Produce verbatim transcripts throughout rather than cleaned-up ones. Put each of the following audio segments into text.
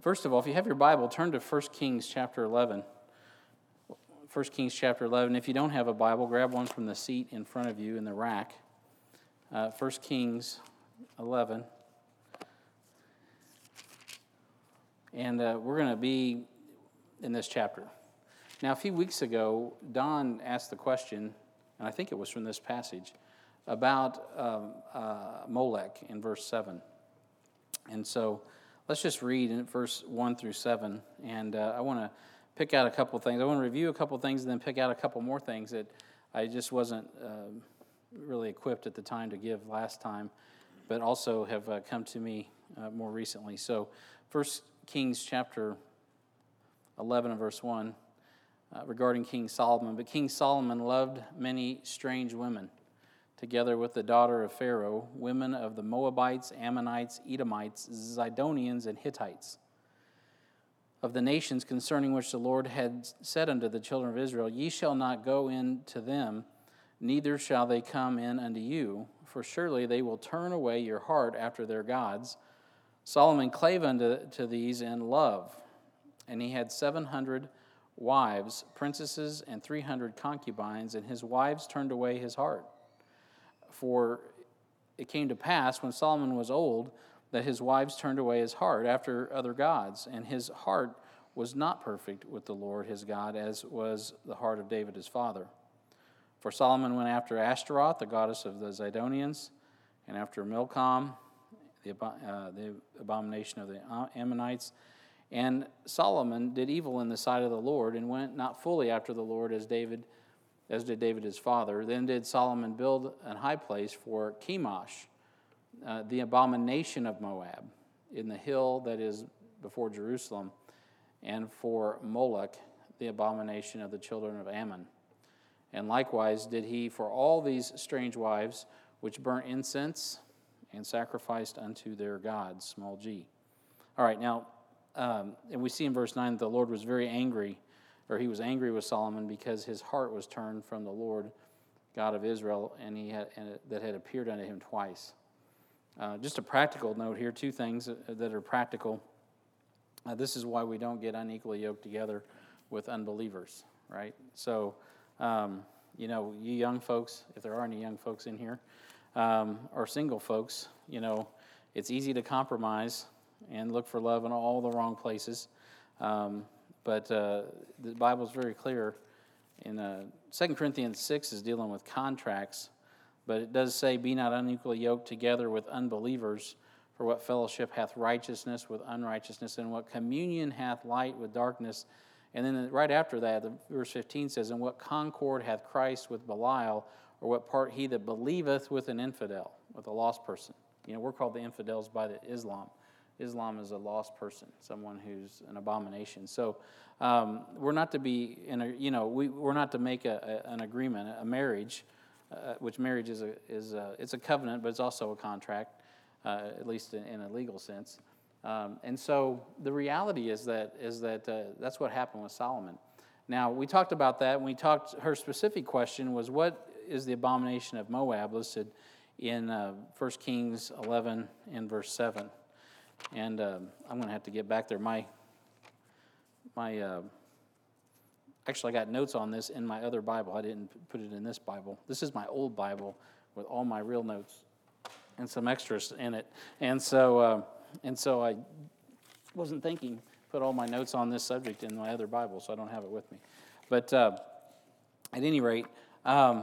First of all, if you have your Bible, turn to First Kings chapter eleven. First Kings chapter eleven. If you don't have a Bible, grab one from the seat in front of you in the rack. Uh, First Kings eleven. And uh, we're going to be in this chapter. Now, a few weeks ago, Don asked the question, and I think it was from this passage, about um, uh, Molech in verse seven. And so let's just read in verse one through seven. And uh, I want to pick out a couple things. I want to review a couple things and then pick out a couple more things that I just wasn't uh, really equipped at the time to give last time, but also have uh, come to me uh, more recently. So First Kings chapter eleven and verse one uh, regarding King Solomon. But King Solomon loved many strange women, together with the daughter of Pharaoh, women of the Moabites, Ammonites, Edomites, Zidonians, and Hittites, of the nations concerning which the Lord had said unto the children of Israel, Ye shall not go in to them, neither shall they come in unto you, for surely they will turn away your heart after their gods. Solomon clave unto to these in love, and he had seven hundred wives, princesses, and three hundred concubines, and his wives turned away his heart. For it came to pass, when Solomon was old, that his wives turned away his heart after other gods, and his heart was not perfect with the Lord his God, as was the heart of David his father. For Solomon went after Ashtaroth, the goddess of the Zidonians, and after Milcom, the, uh, the abomination of the Ammonites. And Solomon did evil in the sight of the Lord, and went not fully after the Lord as David as did David his father. Then did Solomon build an high place for Chemosh, uh, the abomination of Moab, in the hill that is before Jerusalem, and for Moloch, the abomination of the children of Ammon. And likewise did he for all these strange wives, which burnt incense and sacrificed unto their gods, small g. All right, now, um, and we see in verse nine that the Lord was very angry, or he was angry with Solomon because his heart was turned from the Lord God of Israel, and he had and it, that had appeared unto him twice. Uh, just a practical note here, two things that are practical. Uh, this is why we don't get unequally yoked together with unbelievers, right? So, um, you know, you young folks, if there are any young folks in here, um, or single folks, you know, it's easy to compromise and look for love in all the wrong places. Um, But uh, the Bible's very clear. In uh, Second Corinthians six is dealing with contracts, but it does say, Be not unequally yoked together with unbelievers, for what fellowship hath righteousness with unrighteousness, and what communion hath light with darkness. And then right after that, the verse fifteen says, And what concord hath Christ with Belial, or what part he that believeth with an infidel, with a lost person? You know, we're called the infidels by the Islam. Islam is a lost person, someone who's an abomination. So um, we're not to be in a, you know, we we're not to make a, a, an agreement, a marriage, uh, which marriage is a is a, it's a covenant, but it's also a contract, uh, at least in, in a legal sense. Um, and so the reality is that is that uh, that's what happened with Solomon. Now we talked about that. And we talked. Her specific question was, what is the abomination of Moab, listed in uh, First Kings eleven in verse seven. And um, I'm going to have to get back there. My, my, uh, actually, I got notes on this in my other Bible. I didn't put it in this Bible. This is my old Bible with all my real notes and some extras in it. And so, uh, and so I wasn't thinking put all my notes on this subject in my other Bible, so I don't have it with me. But uh, at any rate, um,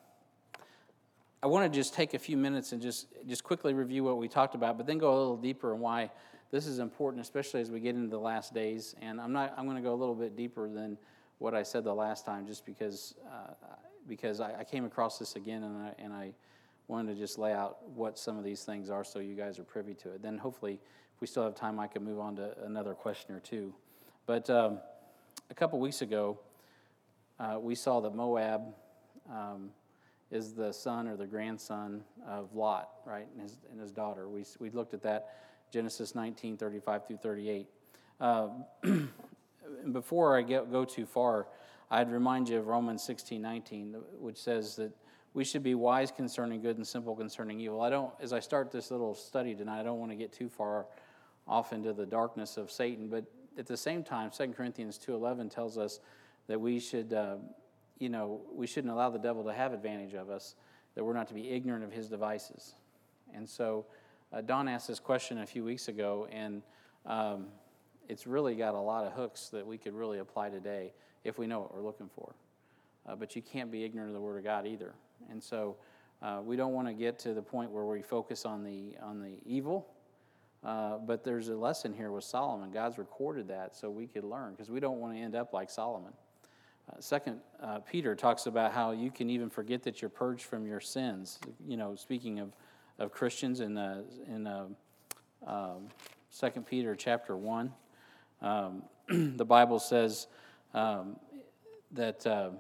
I want to just take a few minutes and just, just quickly review what we talked about, but then go a little deeper and why this is important, especially as we get into the last days. And I'm not. I'm going to go a little bit deeper than what I said the last time, just because uh, because I, I came across this again, and I and I wanted to just lay out what some of these things are, so you guys are privy to it. Then hopefully, if we still have time, I can move on to another question or two. But um, a couple weeks ago, uh, we saw that Moab. Um, is the son or the grandson of Lot, right, and his, and his daughter. We we looked at that, Genesis nineteen, thirty-five through thirty-eight. Uh, before I get, go too far, I'd remind you of Romans sixteen, nineteen, which says that we should be wise concerning good and simple concerning evil. I don't, as I start this little study tonight, I don't want to get too far off into the darkness of Satan. But at the same time, Second Corinthians two eleven tells us that we should, uh, you know, we shouldn't allow the devil to have advantage of us, that we're not to be ignorant of his devices. And so uh, Don asked this question a few weeks ago, and um, it's really got a lot of hooks that we could really apply today if we know what we're looking for. Uh, but you can't be ignorant of the Word of God either. And so uh, we don't want to get to the point where we focus on the on the evil. Uh, but there's a lesson here with Solomon. God's recorded that so we could learn, because we don't want to end up like Solomon. Uh, Second uh, Peter talks about how you can even forget that you're purged from your sins. You know, speaking of, of Christians in uh, in uh, um, Second Peter chapter one, um, the Bible says um, that. Uh,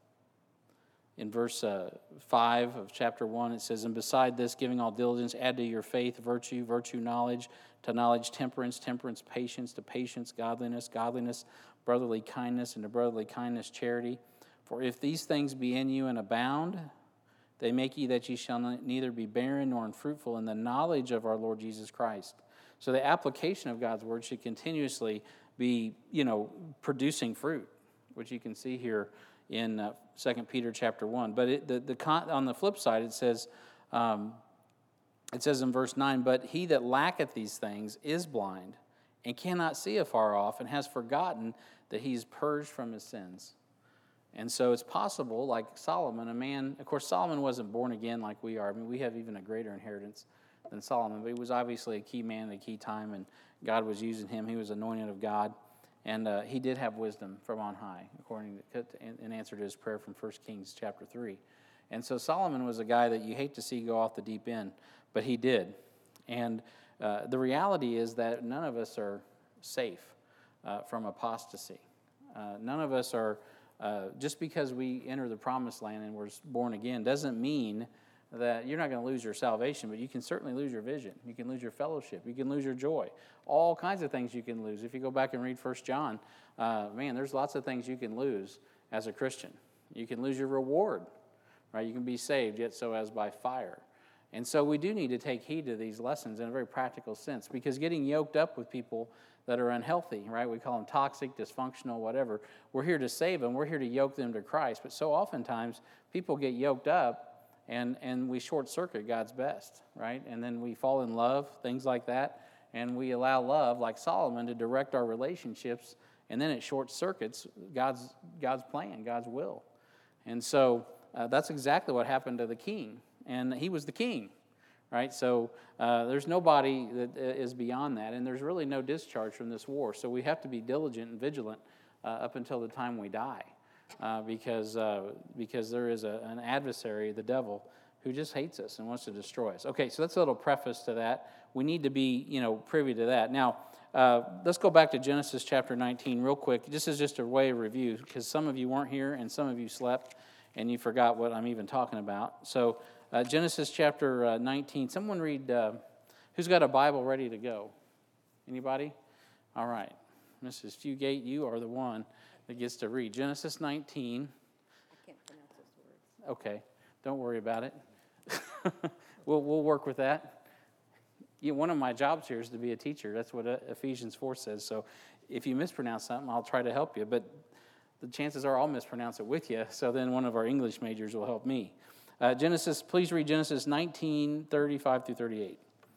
In verse uh, five of chapter one, it says, "And beside this, giving all diligence, add to your faith virtue, virtue knowledge, to knowledge temperance, temperance patience, to patience godliness, godliness brotherly kindness, and to brotherly kindness charity. For if these things be in you and abound, they make ye that ye shall neither be barren nor unfruitful in the knowledge of our Lord Jesus Christ." So the application of God's word should continuously be, you know, producing fruit, which you can see here in uh, Second Peter chapter one. But it, the, the con- on the flip side, it says, um, it says in verse nine, "But he that lacketh these things is blind, and cannot see afar off, and has forgotten that he is purged from his sins." And so it's possible, like Solomon, a man, of course, Solomon wasn't born again like we are. I mean, we have even a greater inheritance than Solomon, but he was obviously a key man at a key time, and God was using him. He was anointed of God. And uh, he did have wisdom from on high, according to, in, in answer to his prayer from First Kings chapter three. And so Solomon was a guy that you hate to see go off the deep end, but he did. And uh, the reality is that none of us are safe uh, from apostasy. Uh, none of us are, uh, just because we enter the promised land and we're born again, doesn't mean that you're not going to lose your salvation, but you can certainly lose your vision. You can lose your fellowship. You can lose your joy. All kinds of things you can lose. If you go back and read First John, uh, man, there's lots of things you can lose as a Christian. You can lose your reward, right? You can be saved, yet so as by fire. And so we do need to take heed to these lessons in a very practical sense, because getting yoked up with people that are unhealthy, right? We call them toxic, dysfunctional, whatever. We're here to save them. We're here to yoke them to Christ. But so oftentimes, people get yoked up, And and we short-circuit God's best, right? And then we fall in love, things like that, and we allow love, like Solomon, to direct our relationships, and then it short-circuits God's God's plan, God's will. And so uh, that's exactly what happened to the king, and he was the king, right? So uh, there's nobody that is beyond that, and there's really no discharge from this war. So we have to be diligent and vigilant uh, up until the time we die. Uh, because uh, because there is a, an adversary, the devil, who just hates us and wants to destroy us. Okay, so that's a little preface to that. We need to be, you know, privy to that. Now, uh, let's go back to Genesis chapter nineteen real quick. This is just a way of review, because some of you weren't here and some of you slept and you forgot what I'm even talking about. So uh, Genesis chapter uh, nineteen. Someone read, uh, who's got a Bible ready to go? Anybody? All right. Missus Fugate, you are the one that gets to read. Genesis nineteen. I can't pronounce those words. Okay, don't worry about it. we'll we'll work with that. You know, one of my jobs here is to be a teacher. That's what Ephesians four says. So if you mispronounce something, I'll try to help you. But the chances are I'll mispronounce it with you. So then one of our English majors will help me. Uh, Genesis, please read Genesis nineteen, thirty-five through thirty-eight.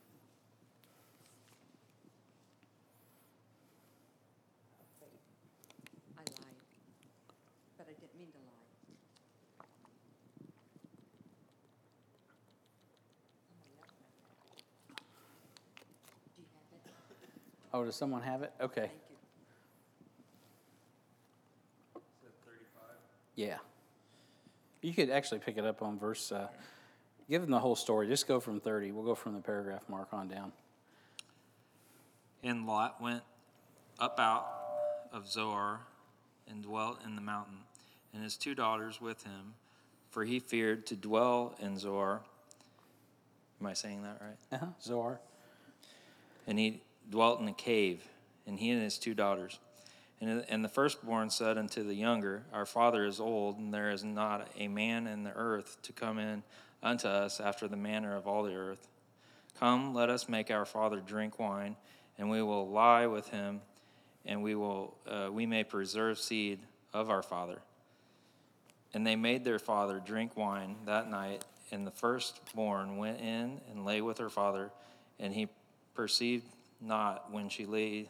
Oh, does someone have it? Okay. Thank you. thirty-five? Yeah. You could actually pick it up on verse, uh, give them the whole story. Just go from thirty. We'll go from the paragraph mark on down. And Lot went up out of Zoar and dwelt in the mountain, and his two daughters with him, for he feared to dwell in Zoar. Am I saying that right? Uh-huh. Zoar. And he dwelt in a cave, and he and his two daughters. And, and the firstborn said unto the younger, Our father is old, and there is not a man in the earth to come in unto us after the manner of all the earth. Come, let us make our father drink wine, and we will lie with him, and we will uh, we may preserve seed of our father. And they made their father drink wine that night, and the firstborn went in and lay with her father, and he perceived not when she lay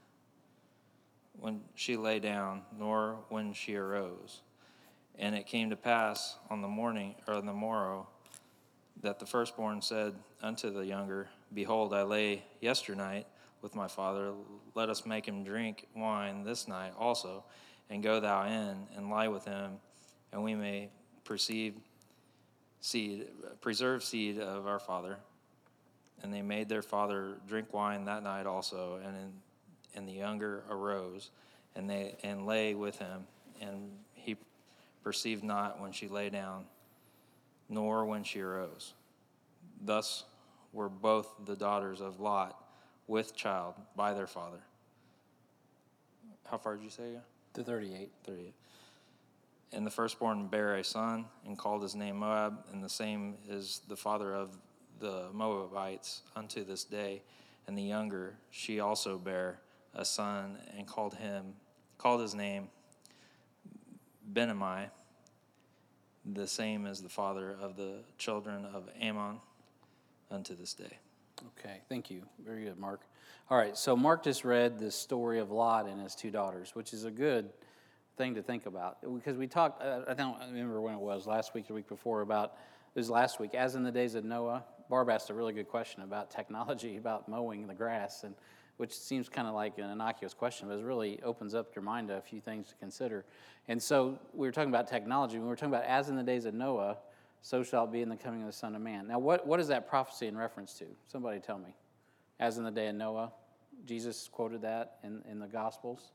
when she lay down, nor when she arose. And it came to pass on the morning or on the morrow that the firstborn said unto the younger, Behold, I lay yesternight with my father. Let us make him drink wine this night also, and go thou in and lie with him, and we may perceive seed, preserve seed of our father. And they made their father drink wine that night also, and in, and the younger arose, and they and lay with him, and he perceived not when she lay down, nor when she arose. Thus were both the daughters of Lot with child by their father. How far did you say? To thirty-eight. thirty-eight. And the firstborn bare a son, and called his name Moab, and the same is the father of the Moabites unto this day. And the younger, she also bare a son, and called him, called his name Benami. The same is the father of the children of Ammon unto this day. Okay, thank you. Very good, Mark. All right, so Mark just read the story of Lot and his two daughters, which is a good thing to think about. Because we talked, uh, I don't remember when it was, last week or the week before, about, it was last week, as in the days of Noah. Barb asked a really good question about technology, about mowing the grass, and which seems kind of like an innocuous question, but it really opens up your mind to a few things to consider. And so we were talking about technology. When we were talking about as in the days of Noah, so shall it be in the coming of the Son of Man. Now, what, what is that prophecy in reference to? Somebody tell me. As in the day of Noah, Jesus quoted that in, in the Gospels.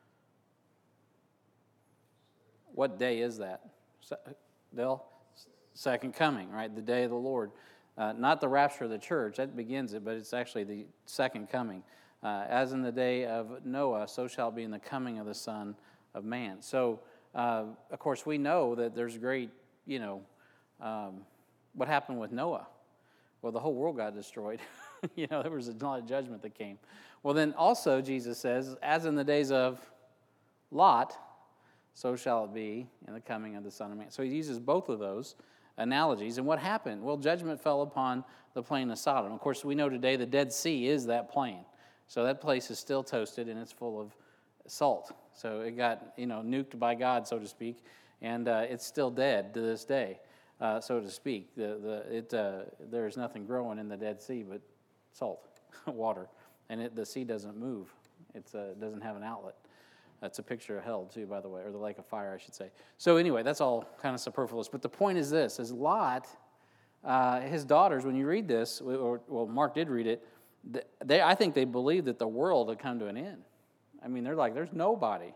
What day is that? Bill? Second coming, right? The day of the Lord. Uh, not the rapture of the church, that begins it, but it's actually the second coming. Uh, as in the day of Noah, so shall it be in the coming of the Son of Man. So, uh, of course, we know that there's great, you know, um, what happened with Noah? Well, the whole world got destroyed. You know, there was a lot of judgment that came. Well, then also, Jesus says, as in the days of Lot, so shall it be in the coming of the Son of Man. So he uses both of those analogies. And what happened? Well, judgment fell upon the plain of Sodom. Of course, we know today the Dead Sea is that plain. So that place is still toasted and it's full of salt. So it got, you know, nuked by God, so to speak, and uh, it's still dead to this day, uh, so to speak. The the it uh, there's nothing growing in the Dead Sea but salt, water, and it, the sea doesn't move. It's uh, it doesn't have an outlet. That's a picture of hell too, by the way, or the lake of fire, I should say. So anyway, that's all kind of superfluous. But the point is this: is Lot, uh, his daughters. When you read this, or well, Mark did read it. They, I think they believed that the world had come to an end. I mean, they're like, there's nobody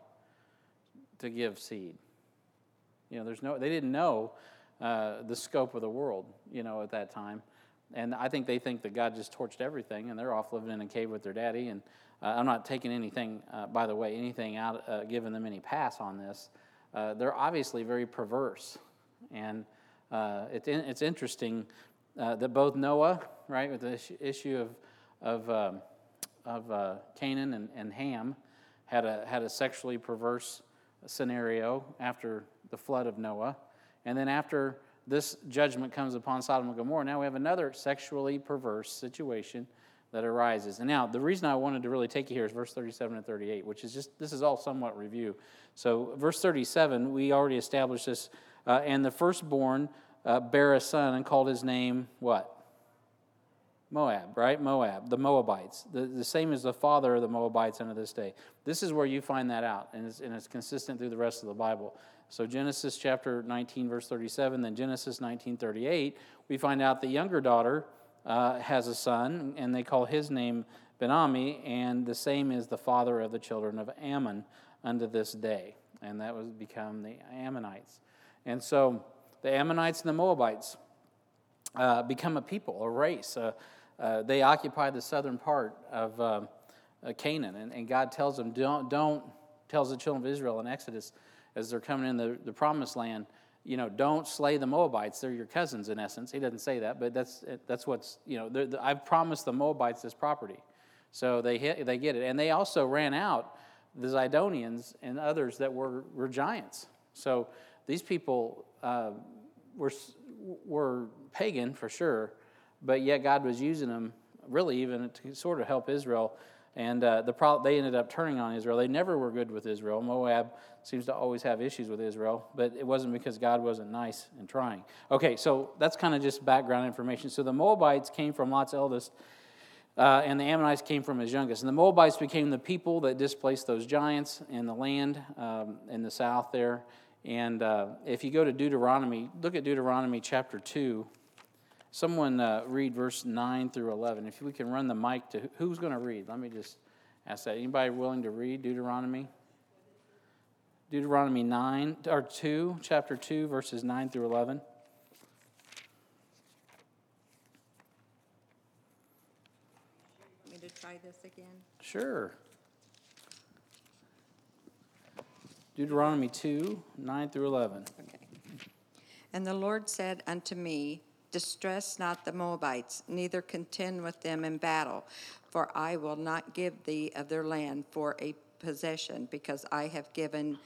to give seed. You know, there's no. They didn't know uh, the scope of the world, you know, at that time. And I think they think that God just torched everything, and they're off living in a cave with their daddy. And uh, I'm not taking anything, uh, by the way, anything out, uh, giving them any pass on this. Uh, they're obviously very perverse, and uh, it's in, it's interesting uh, that both Noah, right, with the issue of of um, of uh, Canaan and, and Ham, had a had a sexually perverse scenario after the flood of Noah, and then after this judgment comes upon Sodom and Gomorrah, now we have another sexually perverse situation that arises. And now the reason I wanted to really take you here is verse thirty-seven and thirty-eight, which is just this is all somewhat review. So verse thirty-seven, we already established this, uh, and the firstborn uh, bare a son and called his name what? Moab, right? Moab, the Moabites. The, the same as the father of the Moabites unto this day. This is where you find that out, and it's, and it's consistent through the rest of the Bible. So Genesis chapter nineteen, verse thirty-seven, then Genesis nineteen, thirty-eight, we find out the younger daughter uh, has a son, and they call his name Benami, and the same is the father of the children of Ammon unto this day. And that was become the Ammonites. And so the Ammonites and the Moabites uh, become a people, a race. Uh, uh, they occupy the southern part of um, uh, Canaan, and, and God tells them, don't, don't, tells the children of Israel in Exodus, as they're coming in the, the promised land, you know, don't slay the Moabites. They're your cousins, in essence. He doesn't say that, but that's that's what's, you know, the, I've promised the Moabites this property. So they hit, they get it. And they also ran out the Zidonians and others that were, were giants. So these people uh, were, were pagan for sure, but yet God was using them really even to sort of help Israel. And uh, the pro- they ended up turning on Israel. They never were good with Israel. Moab seems to always have issues with Israel, but it wasn't because God wasn't nice and trying. Okay, so that's kind of just background information. So the Moabites came from Lot's eldest, uh, and the Ammonites came from his youngest. And the Moabites became the people that displaced those giants in the land um, in the south there. And uh, if you go to Deuteronomy, look at Deuteronomy chapter two. Someone uh, read verse nine through eleven. If we can run the mic to, who's going to read? Let me just ask that. Anybody willing to read Deuteronomy? Deuteronomy nine, or two, chapter two, verses nine through eleven. Want me to try this again? Sure. Deuteronomy two, nine through eleven. Okay. And the Lord said unto me, Distress not the Moabites, neither contend with them in battle, for I will not give thee of their land for a possession, because I have given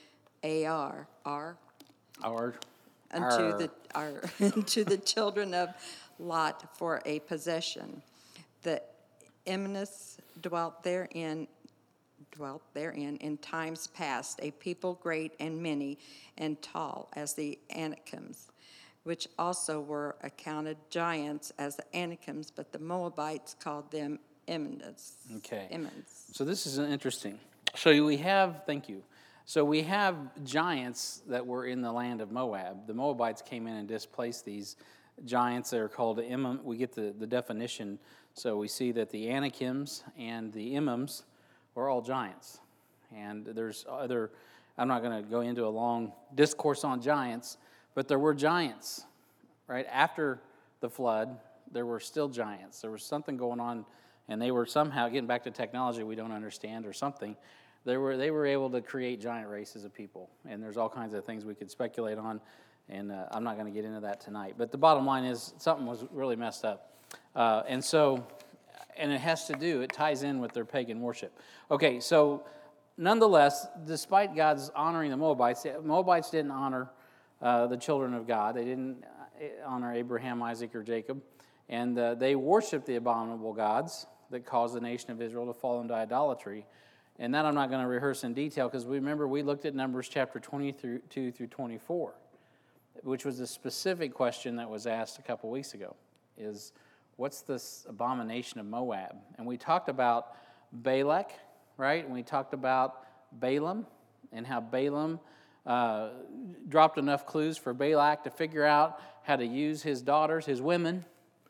Ar, Ar, Our, unto our- the Ar, unto the children of Lot for a possession. The Eminists dwelt therein, dwelt therein in times past, a people great and many and tall as the Anakims, which also were accounted giants as the Anakims, but the Moabites called them Eminists. Okay. Emins. So this is interesting. So we have, thank you. So we have giants that were in the land of Moab. The Moabites came in and displaced these giants that are called Emim. We get the, the definition. So we see that the Anakims and the Emims were all giants. And there's other, I'm not going to go into a long discourse on giants, but there were giants, right? After the flood, there were still giants. There was something going on, and they were somehow, getting back to technology we don't understand or something, they were they were able to create giant races of people. And there's all kinds of things we could speculate on, and uh, I'm not going to get into that tonight. But the bottom line is something was really messed up. Uh, and so, and it has to do, it ties in with their pagan worship. Okay, so nonetheless, despite God's honoring the Moabites, the Moabites didn't honor Uh, the children of God. They didn't honor Abraham, Isaac, or Jacob. And uh, they worshiped the abominable gods that caused the nation of Israel to fall into idolatry. And that I'm not going to rehearse in detail, because we remember we looked at Numbers chapter twenty-two through twenty-four, which was a specific question that was asked a couple weeks ago, is what's this abomination of Moab? And we talked about Balak, right? And we talked about Balaam, and how Balaam Uh, dropped enough clues for Balak to figure out how to use his daughters, his women,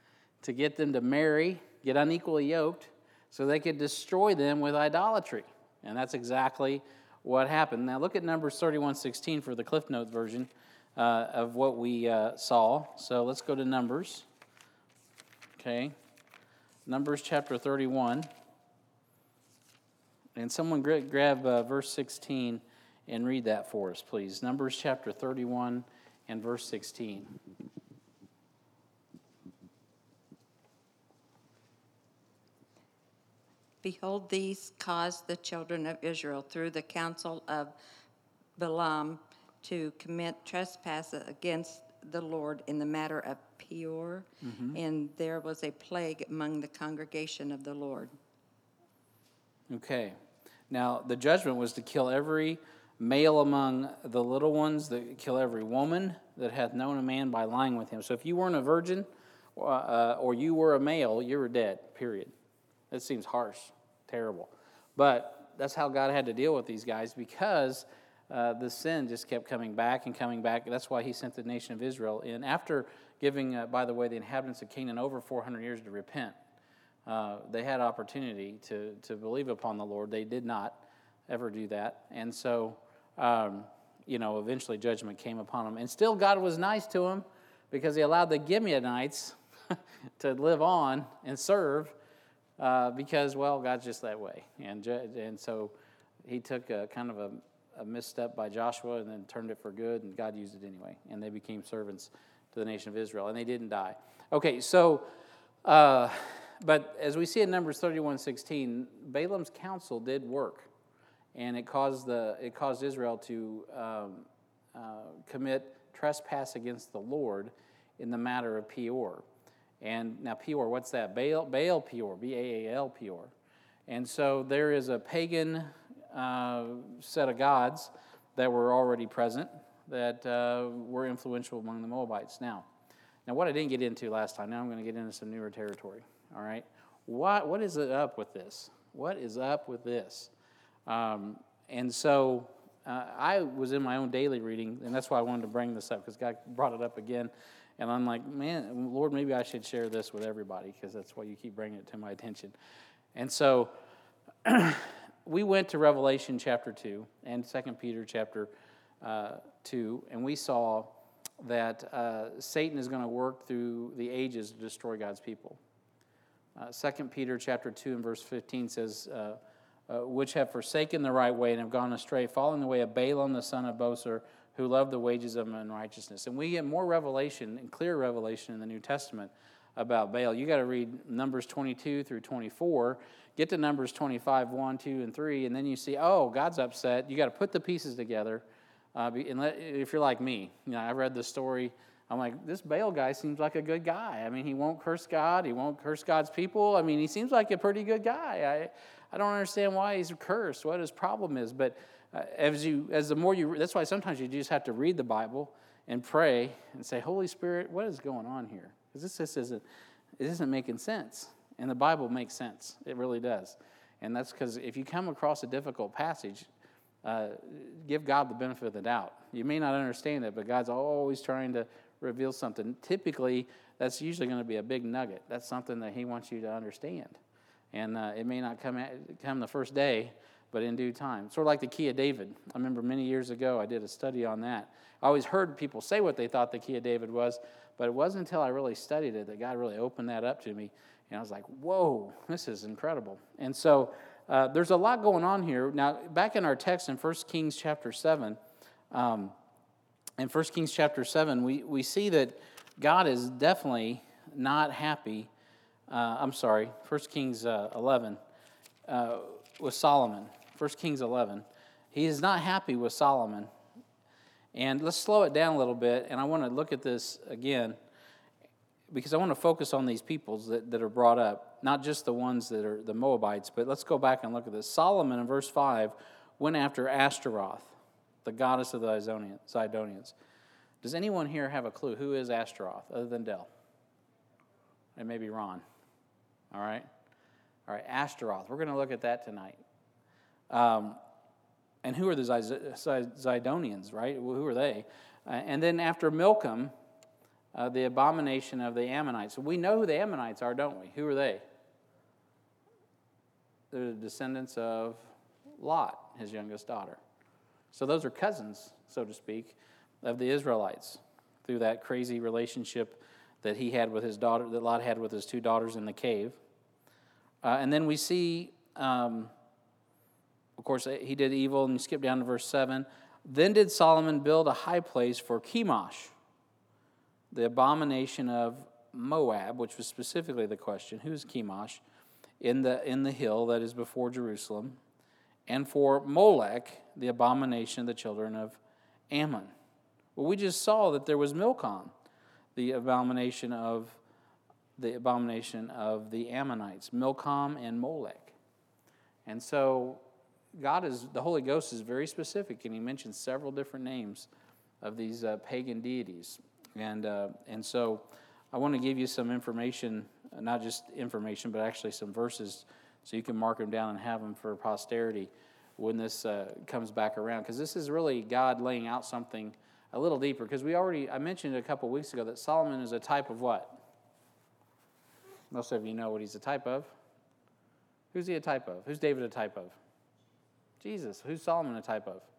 to get them to marry, get unequally yoked, so they could destroy them with idolatry. And that's exactly what happened. Now look at Numbers thirty-one sixteen for the Cliff Notes version uh, of what we uh, saw. So let's go to Numbers. Okay. Numbers chapter thirty-one. And someone gra- grab uh, verse sixteen and read that for us, please. Numbers chapter thirty-one and verse sixteen. Behold, these caused the children of Israel through the counsel of Balaam to commit trespass against the Lord in the matter of Peor, mm-hmm. and there was a plague among the congregation of the Lord. Okay. Now, the judgment was to kill every male among the little ones, that kill every woman that hath known a man by lying with him. So if you weren't a virgin uh, or you were a male, you were dead, period. That seems harsh, terrible. But that's how God had to deal with these guys, because uh, the sin just kept coming back and coming back. That's why he sent the nation of Israel in. After giving, uh, by the way, the inhabitants of Canaan over four hundred years to repent, uh, they had opportunity to, to believe upon the Lord. They did not ever do that. And so, um, you know, eventually judgment came upon them. And still God was nice to them, because he allowed the Gibeonites to live on and serve, uh, because, well, God's just that way. And and so he took a kind of a, a misstep by Joshua and then turned it for good, and God used it anyway. And they became servants to the nation of Israel, and they didn't die. Okay, so uh, but as we see in Numbers thirty-one sixteen, Balaam's counsel did work, and it caused the it caused Israel to um, uh, commit trespass against the Lord in the matter of Peor. And now Peor, what's that? Baal, Baal Peor, B A A L Peor. And so there is a pagan uh, set of gods that were already present that uh, were influential among the Moabites. Now, now what I didn't get into last time, now I'm going to get into some newer territory. All right, what what is it up with this? What is up with this? Um, and so uh, I was in my own daily reading, and that's why I wanted to bring this up, because God brought it up again. And I'm like, man, Lord, maybe I should share this with everybody, because that's why you keep bringing it to my attention. And so we went to Revelation chapter two and Second Peter chapter uh, two, and we saw that uh, Satan is going to work through the ages to destroy God's people. Uh, Second Peter chapter two and verse fifteen says, uh, uh, which have forsaken the right way and have gone astray, following the way of Balaam the son of Bosor, who loved the wages of unrighteousness. And we get more revelation and clear revelation in the New Testament about Baal. You got to read Numbers twenty-two through twenty-four, get to Numbers twenty-five, one, two, and three, and then you see, oh, God's upset. You got to put the pieces together. Uh, and let, if you're like me, you know, I read the story. I'm like, this Baal guy seems like a good guy. I mean, he won't curse God. He won't curse God's people. I mean, he seems like a pretty good guy. I, I don't understand why he's cursed, what his problem is. But uh, as you, as the more you, that's why sometimes you just have to read the Bible and pray and say, Holy Spirit, what is going on here? Because this just isn't, it isn't making sense. And the Bible makes sense. It really does. And that's because if you come across a difficult passage, uh, give God the benefit of the doubt. You may not understand it, but God's always trying to reveal something. Typically, that's usually going to be a big nugget. That's something that he wants you to understand. And uh, it may not come at, come the first day, but in due time. Sort of like the key of David. I remember many years ago I did a study on that. I always heard people say what they thought the key of David was, but it wasn't until I really studied it that God really opened that up to me. And I was like, whoa, this is incredible. And so uh, there's a lot going on here. Now, back in our text in First Kings chapter seven, um, in First Kings chapter seven, we, we see that God is definitely not happy. Uh, I'm sorry, First Kings uh, eleven uh, with Solomon. First Kings eleven. He is not happy with Solomon. And let's slow it down a little bit, and I want to look at this again, because I want to focus on these peoples that, that are brought up, not just the ones that are the Moabites, but let's go back and look at this. Solomon, in verse five, went after Ashtaroth, the goddess of the Zidonians. Does anyone here have a clue who is Ashtaroth, other than Dell? And maybe Ron. All right? All right, Ashtaroth. We're going to look at that tonight. Um, and who are the Zidonians, right? Who are they? Uh, and then after Milcom, uh, the abomination of the Ammonites. So we know who the Ammonites are, don't we? Who are they? They're the descendants of Lot, his youngest daughter. So those are cousins, so to speak, of the Israelites through that crazy relationship that he had with his daughter, that Lot had with his two daughters in the cave. Uh, and then we see, um, of course, he did evil, and you skip down to verse seven. Then did Solomon build a high place for Chemosh, the abomination of Moab, which was specifically the question, who's Chemosh, in the, in the hill that is before Jerusalem, and for Molech, the abomination of the children of Ammon. Well, we just saw that there was Milcom, the abomination of the abomination of the Ammonites, Milcom and Molech. And so God is, the Holy Ghost is very specific, and he mentions several different names of these uh, pagan deities. And uh, and so I want to give you some information, not just information, but actually some verses, so you can mark them down and have them for posterity when this uh, comes back around. Because this is really God laying out something a little deeper. Because we already, I mentioned a couple weeks ago that Solomon is a type of what? Most of you know what he's a type of. Who's he a type of? Who's David a type of? Jesus. Who's Solomon a type of?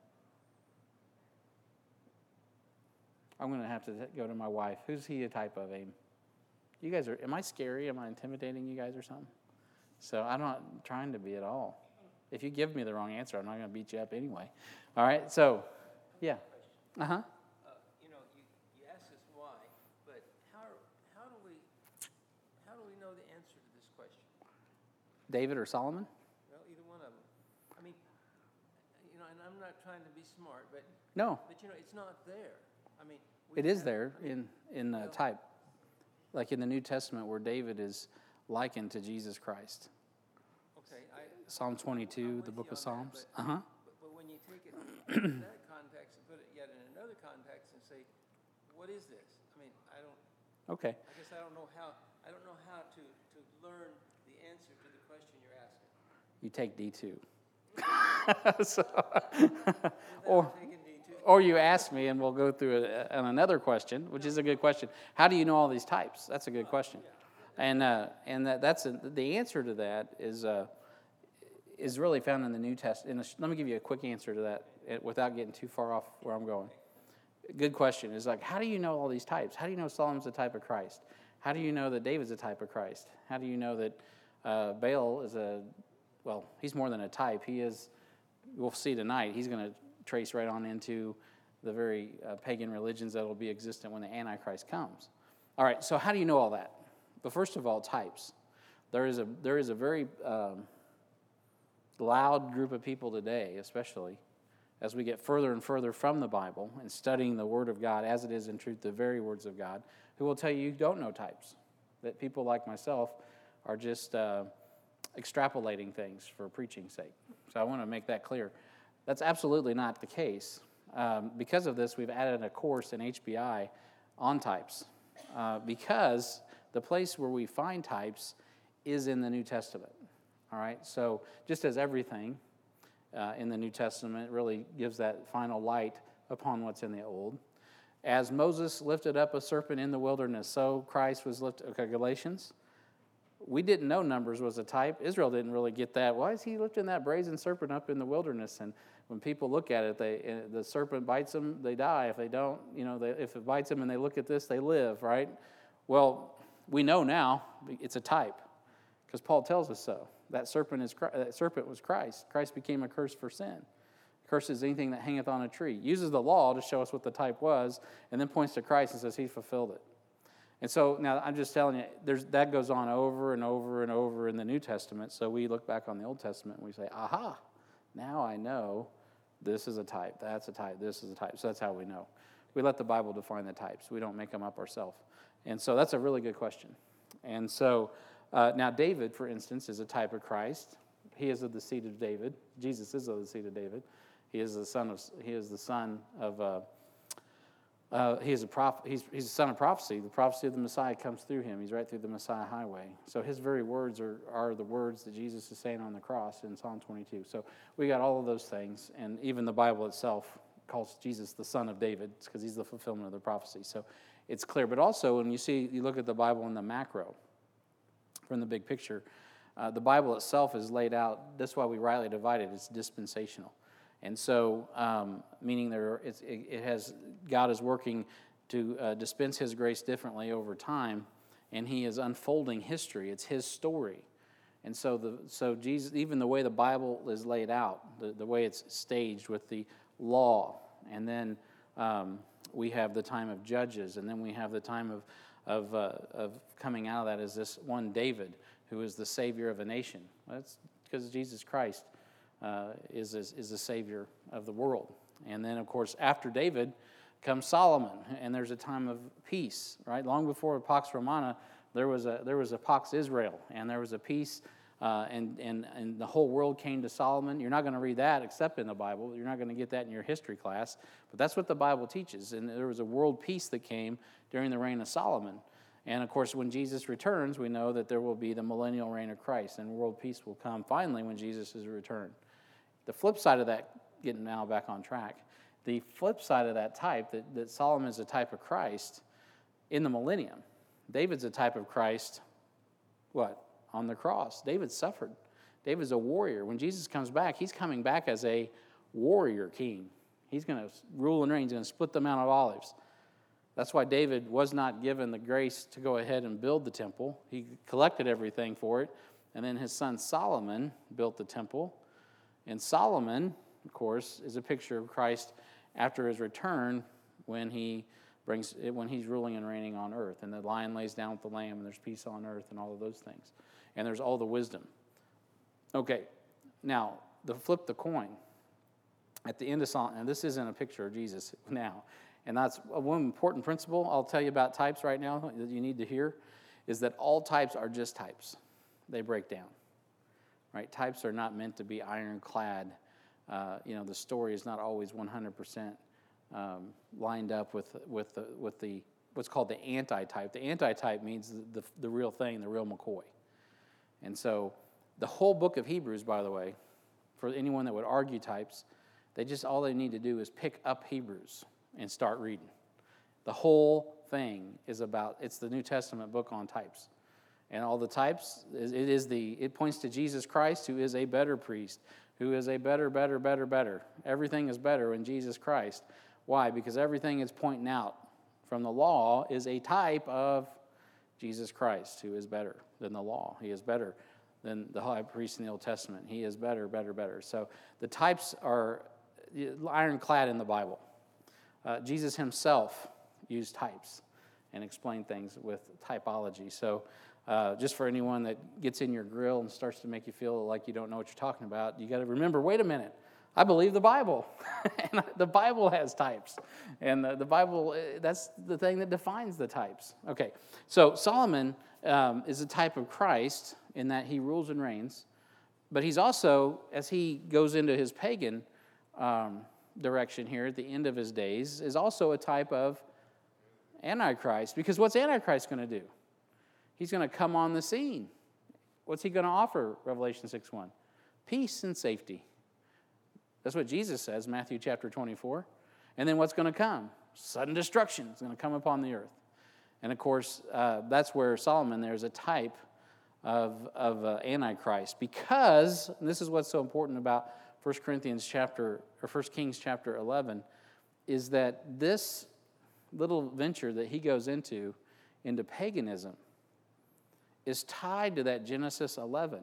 I'm going to have to go to my wife. Who's he a type of, Aim? You guys are, am I scary? Am I intimidating you guys or something? So I'm not trying to be at all. If you give me the wrong answer, I'm not going to beat you up anyway. All right, so, yeah. Uh-huh. Uh, you know, you, you asked us why, but how how do we how do we know the answer to this question? David or Solomon? Well, either one of them. I mean, you know, and I'm not trying to be smart, but, No, but you know, it's not there. I mean. we it is have- there I mean, in, in uh, well- type. Like in the New Testament where David is likened to Jesus Christ. Okay, I. Psalm I'm twenty-two, with the book you of on that, Psalms. but- Uh-huh. But, but when you take it in that context and put it yet in another context and say, what is this? I mean, I don't, Okay. I guess I don't know how, I don't know how to, to learn the answer to the question you're asking. You take D two. So, Without or, taking D two. or you ask me and we'll go through it on another question, which is a good question. How do you know all these types? That's a good question. And uh, and that, that's a, the answer to that is uh, is really found in the New Testament. Let me give you a quick answer to that uh, without getting too far off where I'm going. Good question. Is like, how do you know all these types? How do you know Solomon's a type of Christ? How do you know that David's a type of Christ? How do you know that uh, Baal is a, well, he's more than a type. He is, we'll see tonight, he's going to trace right on into the very uh, pagan religions that will be existent when the Antichrist comes. All right, so how do you know all that? But first of all, types. There is a there is a very um, loud group of people today, especially as we get further and further from the Bible and studying the Word of God as it is in truth, the very words of God, who will tell you you don't know types. That people like myself are just uh, extrapolating things for preaching's sake. So I want to make that clear. That's absolutely not the case. Um, because of this, we've added a course in H B I on types. Uh, because the place where we find types is in the New Testament. All right? So just as everything uh, in the New Testament really gives that final light upon what's in the Old. As Moses lifted up a serpent in the wilderness, so Christ was lifted. Okay, Galatians. We didn't know Numbers was a type. Israel didn't really get that. Why is he lifting that brazen serpent up in the wilderness? And when people look at it, they the serpent bites them, they die. If they don't, you know, they, if it bites them and they look at this, they live, right? Well, we know now it's a type because Paul tells us so. That serpent is that serpent was Christ. Christ became a curse for sin. Curses anything that hangeth on a tree. Uses the law to show us what the type was, and then points to Christ and says he fulfilled it. And so now I'm just telling you, there's, that goes on over and over and over in the New Testament. So we look back on the Old Testament and we say, aha, now I know this is a type, that's a type, this is a type. So that's how we know. We let the Bible define the types. We don't make them up ourselves. And so that's a really good question. And so uh, now David, for instance, is a type of Christ. He is of the seed of David. Jesus is of the seed of David. He is the son of. He is the son of. Uh, uh, he is a prophet. He's he's a son of prophecy. The prophecy of the Messiah comes through him. He's right through the Messiah highway. So his very words are are the words that Jesus is saying on the cross in Psalm twenty-two. So we got all of those things, and even the Bible itself calls Jesus the son of David because he's the fulfillment of the prophecy. So it's clear. But also when you see you look at the Bible in the macro, from the big picture, uh, the Bible itself is laid out. That's why we rightly divide it. It's dispensational. And so, um, meaning there, it's, it, it has God is working to uh, dispense His grace differently over time, and He is unfolding history. It's His story, and so the so Jesus, even the way the Bible is laid out, the, the way it's staged with the law, and then um, we have the time of Judges, and then we have the time of of uh, of coming out of that is this one David, who is the Savior of a nation. That's because Jesus Christ. Uh, is, is is the Savior of the world. And then, of course, after David comes Solomon, and there's a time of peace, right? Long before Pax Romana, there was a there was a Pax Israel, and there was a peace, uh, and, and, and the whole world came to Solomon. You're not going to read that except in the Bible. You're not going to get that in your history class, but that's what the Bible teaches. And there was a world peace that came during the reign of Solomon. And, of course, when Jesus returns, we know that there will be the millennial reign of Christ, and world peace will come finally when Jesus is returned. The flip side of that, getting now back on track, the flip side of that type, that, that Solomon is a type of Christ in the millennium. David's a type of Christ, what? On the cross. David suffered. David's a warrior. When Jesus comes back, he's coming back as a warrior king. He's going to rule and reign. He's going to split the Mount of Olives. That's why David was not given the grace to go ahead and build the temple. He collected everything for it. And then his son Solomon built the temple. And Solomon, of course, is a picture of Christ after his return when he brings when he's ruling and reigning on earth. And the lion lays down with the lamb, and there's peace on earth, and all of those things. And there's all the wisdom. Okay, now, the flip the coin. At the end of Solomon, and this isn't a picture of Jesus now, and that's one important principle I'll tell you about types right now that you need to hear, is that all types are just types. They break down, right? Types are not meant to be ironclad. Uh, you know, the story is not always one hundred percent um, lined up with with the, with the what's called the anti-type. The anti-type means the, the, the real thing, the real McCoy. And so the whole book of Hebrews, by the way, for anyone that would argue types, they just, all they need to do is pick up Hebrews and start reading. The whole thing is about, it's the New Testament book on types. And all the types, it is the, it points to Jesus Christ, who is a better priest, who is a better, better, better, better. Everything is better in Jesus Christ. Why? Because everything is pointing out from the law is a type of Jesus Christ, who is better than the law. He is better than the high priest in the Old Testament. He is better, better, better. So the types are ironclad in the Bible. Uh, Jesus himself used types and explained things with typology. So uh, just for anyone that gets in your grill and starts to make you feel like you don't know what you're talking about, you got to remember, wait a minute, I believe the Bible. And the Bible has types. And the, the Bible, that's the thing that defines the types. Okay, so Solomon um, is a type of Christ in that he rules and reigns. But he's also, as he goes into his pagan um, direction here at the end of his days, is also a type of Antichrist. Because what's Antichrist going to do? He's going to come on the scene. What's he going to offer, Revelation six one? Peace and safety. That's what Jesus says, Matthew chapter twenty-four. And then what's going to come? Sudden destruction is going to come upon the earth. And of course, uh, that's where Solomon, there's a type of, of uh, Antichrist. Because, and this is what's so important about First Corinthians chapter, or First Kings chapter eleven, is that this little venture that he goes into, into paganism, is tied to that Genesis eleven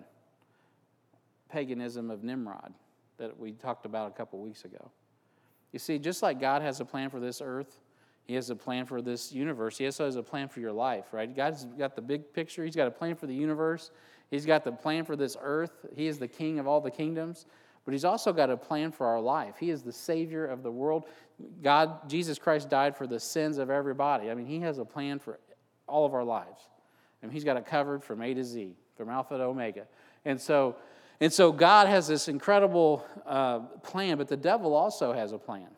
paganism of Nimrod that we talked about a couple weeks ago. You see, just like God has a plan for this earth, he has a plan for this universe, he also has a plan for your life, right? God's got the big picture. He's got a plan for the universe. He's got the plan for this earth. He is the king of all the kingdoms. But he's also got a plan for our life. He is the Savior of the world. God, Jesus Christ died for the sins of everybody. I mean, he has a plan for all of our lives. And he's got it covered from A to Z, from Alpha to Omega. And so, and so God has this incredible uh, plan, but the devil also has a plan.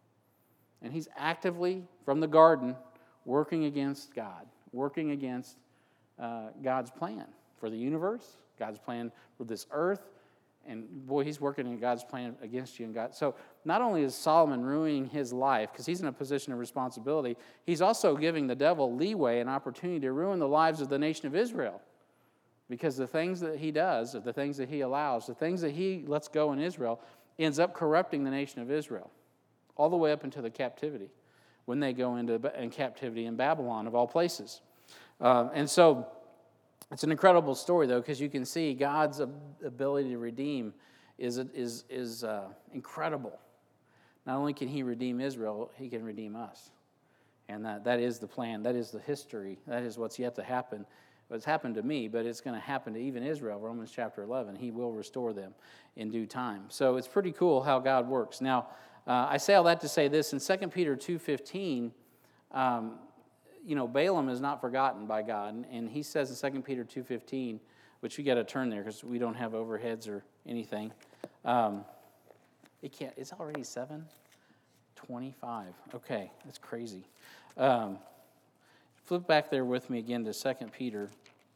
And he's actively, from the garden, working against God, working against uh, God's plan for the universe, God's plan for this earth. And boy, he's working in God's plan against you and God. So not only is Solomon ruining his life, because he's in a position of responsibility, he's also giving the devil leeway and opportunity to ruin the lives of the nation of Israel. Because the things that he does, the things that he allows, the things that he lets go in Israel, ends up corrupting the nation of Israel, all the way up into the captivity, when they go into in captivity in Babylon, of all places. Uh, and so it's an incredible story, though, because you can see God's ability to redeem is, is, is uh, incredible. Not only can he redeem Israel, he can redeem us. And that, that is the plan. That is the history. That is what's yet to happen. It's happened to me, but it's going to happen to even Israel, Romans chapter eleven. He will restore them in due time. So it's pretty cool how God works. Now, uh, I say all that to say this. In Second Peter two fifteen, um, you know, Balaam is not forgotten by God. And, and he says in Second Peter two fifteen, which we got to turn there because we don't have overheads or anything. Um, it can't, it's already seven twenty-five. Okay, that's crazy. Um, flip back there with me again to Second Peter.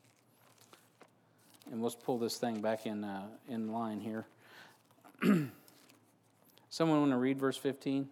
And let's pull this thing back in uh, in line here. Someone want to read verse fifteen?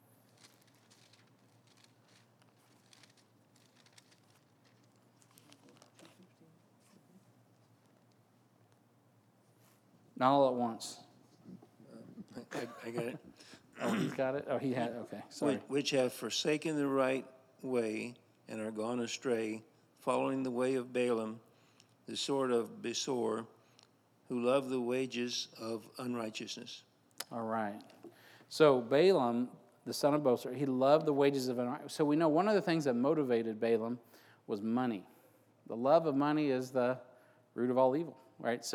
Not all at once. I, I got it. Oh, he's got it? Oh, he had, okay, sorry. Which- Which have forsaken the right way and are gone astray, following the way of Balaam, the sword of Besor, who loved the wages of unrighteousness. All right. So Balaam, the son of Bosor, he loved the wages of unrighteousness. So we know one of the things that motivated Balaam was money. The love of money is the root of all evil, right? So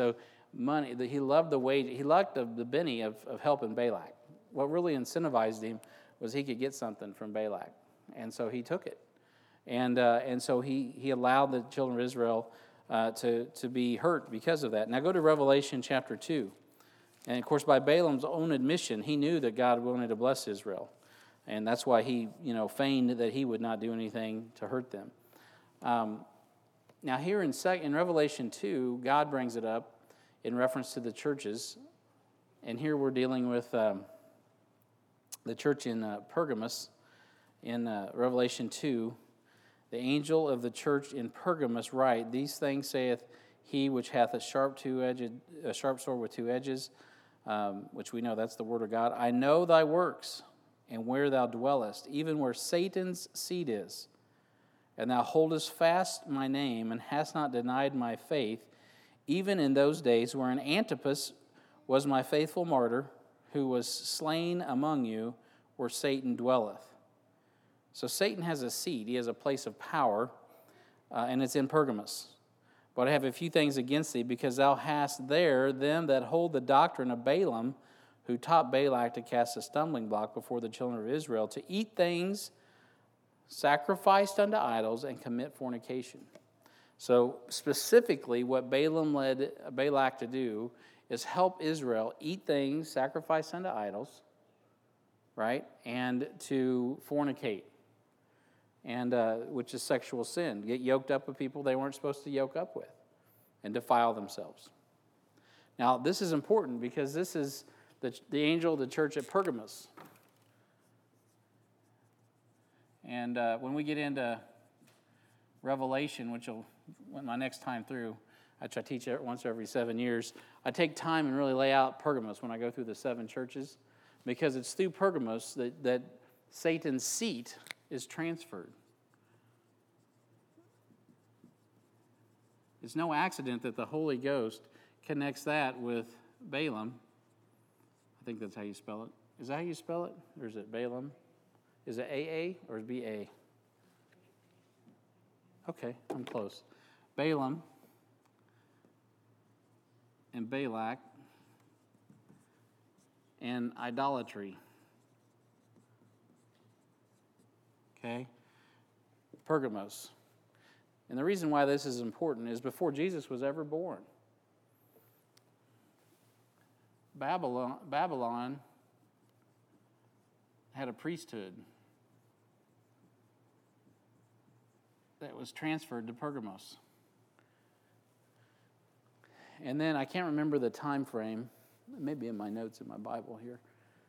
money. That he loved the wage. He liked the, the benny of, of helping Balak. What really incentivized him was he could get something from Balak, and so he took it. And uh, and so he he allowed the children of Israel uh, to to be hurt because of that. Now go to Revelation chapter two, and of course by Balaam's own admission, he knew that God wanted to bless Israel, and that's why he you know feigned that he would not do anything to hurt them. Um, now here in sec- in Revelation two, God brings it up in reference to the churches, and here we're dealing with um, the church in uh, Pergamos in uh, Revelation two. The angel of the church in Pergamos write, These things saith he which hath a sharp two-edged, a sharp sword with two edges, um, which we know that's the word of God. I know thy works, and where thou dwellest, even where Satan's seat is. And thou holdest fast my name, and hast not denied my faith, even in those days wherein Antipas was my faithful martyr, who was slain among you, where Satan dwelleth. So Satan has a seat. He has a place of power, uh, and it's in Pergamos. But I have a few things against thee, because thou hast there them that hold the doctrine of Balaam, who taught Balak to cast a stumbling block before the children of Israel, to eat things sacrificed unto idols and commit fornication. So specifically, what Balaam led Balak to do is help Israel eat things sacrificed unto idols, right, and to fornicate. And uh, which is sexual sin. Get yoked up with people they weren't supposed to yoke up with and defile themselves. Now, this is important because this is the, the angel of the church at Pergamos. And uh, when we get into Revelation, which will, when my next time through, which I teach once every seven years, I take time and really lay out Pergamos when I go through the seven churches, because it's through Pergamos that, that Satan's seat is transferred. It's no accident that the Holy Ghost connects that with Balaam. I think that's how you spell it. Is that how you spell it? Or is it Balaam? Is it A A or is it B A? Okay, I'm close. Balaam and Balak and idolatry. Okay? Pergamos. And the reason why this is important is before Jesus was ever born, Babylon, Babylon had a priesthood that was transferred to Pergamos. And then I can't remember the time frame. It may be in my notes in my Bible here.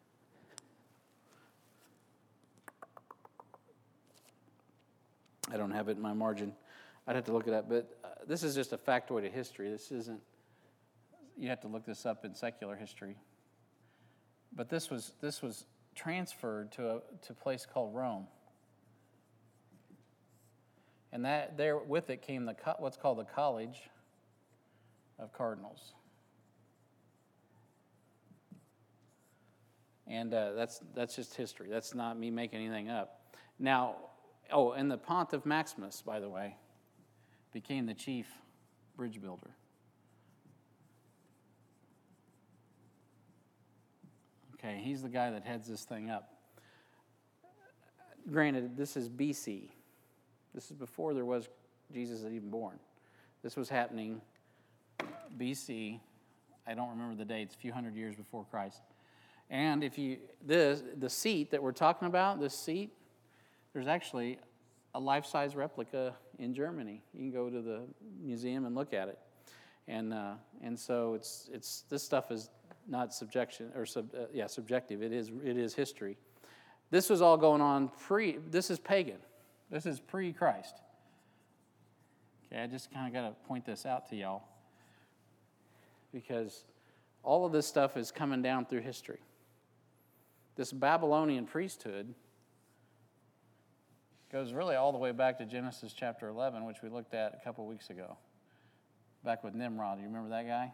I don't have it in my margin. I'd have to look it up. But uh, this is just a factoid of history. This isn't, you have to look this up in secular history. But this was this was transferred to a to a place called Rome. And that there with it came the what's called the College of Cardinals. And uh, that's that's just history. That's not me making anything up. Now, oh, and the Pontiff Maximus, by the way, became the chief bridge builder. Okay, he's the guy that heads this thing up. Granted, this is B C. This is before there was Jesus even born. This was happening B C. I don't remember the dates, a few hundred years before Christ. And if you, this, the seat that we're talking about, this seat, there's actually a life-size replica in Germany. You can go to the museum and look at it. And uh, and so it's it's this stuff is not subjection or sub, uh, yeah subjective. It is it is history. This was all going on pre. This is pagan. This is pre-Christ. Okay, I just kind of got to point this out to y'all because all of this stuff is coming down through history. This Babylonian priesthood goes really all the way back to Genesis chapter eleven, which we looked at a couple weeks ago. Back with Nimrod. Do you remember that guy?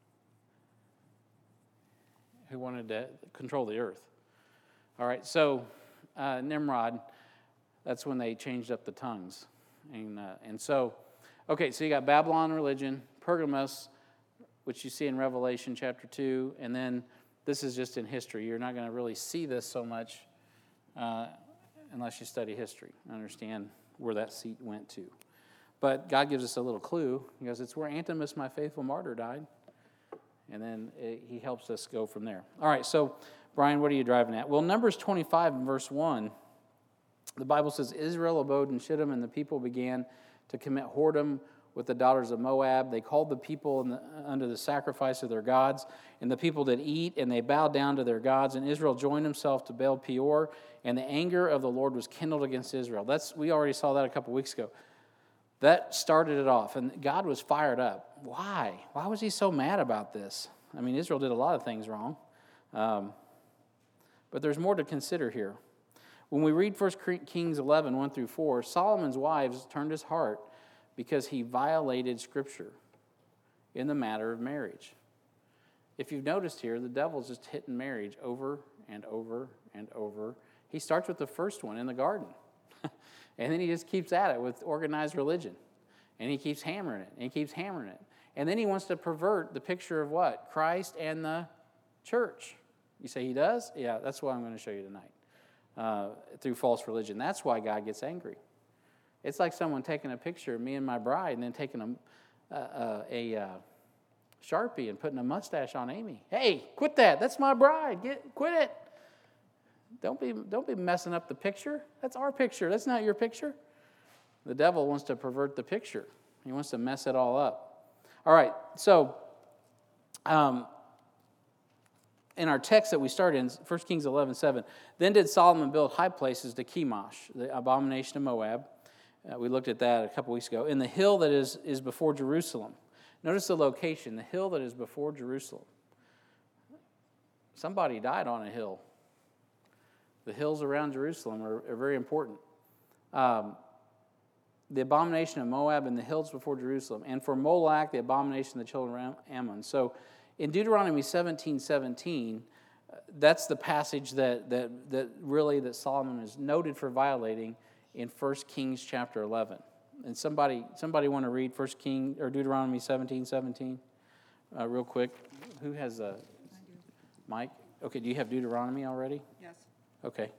Who wanted to control the earth. All right, so uh, Nimrod, that's when they changed up the tongues. And, uh, and so, okay, so you got Babylon religion, Pergamos, which you see in Revelation chapter two, and then this is just in history. You're not going to really see this so much uh, unless you study history and understand where that seat went to. But God gives us a little clue. He goes, it's where Antimus, my faithful martyr, died. And then it, he helps us go from there. All right, so, Brian, what are you driving at? Well, Numbers twenty-five and verse one, the Bible says, Israel abode in Shittim, and the people began to commit whoredom with the daughters of Moab. They called the people in the, under the sacrifice of their gods, and the people did eat, and they bowed down to their gods. And Israel joined himself to Baal Peor, and the anger of the Lord was kindled against Israel. That's we already saw that a couple weeks ago. That started it off, and God was fired up. Why? Why was he so mad about this? I mean, Israel did a lot of things wrong, um, but there's more to consider here. When we read First Kings eleven, one through four, Solomon's wives turned his heart because he violated Scripture in the matter of marriage. If you've noticed here, the devil's just hitting marriage over and over and over. He starts with the first one in the garden. And then he just keeps at it with organized religion. And he keeps hammering it, and he keeps hammering it. And then he wants to pervert the picture of what? Christ and the church. You say he does? Yeah, that's what I'm going to show you tonight. Uh, through false religion. That's why God gets angry. It's like someone taking a picture of me and my bride and then taking a, a, a, a Sharpie and putting a mustache on Amy. Hey, quit that. That's my bride. Get Quit it. Don't be, don't be messing up the picture. That's our picture. That's not your picture. The devil wants to pervert the picture. He wants to mess it all up. All right, so um, in our text that we started in First Kings eleven seven, then did Solomon build high places to Chemosh, the abomination of Moab. Uh, we looked at that a couple weeks ago. In the hill that is, is before Jerusalem. Notice the location, the hill that is before Jerusalem. Somebody died on a hill. The hills around Jerusalem are, are very important. Um, the abomination of Moab and the hills before Jerusalem. And for Molech, the abomination of the children of Ammon. So in Deuteronomy seventeen seventeen, uh, that's the passage that, that, that really that Solomon is noted for violating in First Kings chapter eleven. And somebody somebody want to read First King or Deuteronomy seventeen seventeen uh, real quick? Who has a Mike? Okay, do you have Deuteronomy already? Yes. Okay.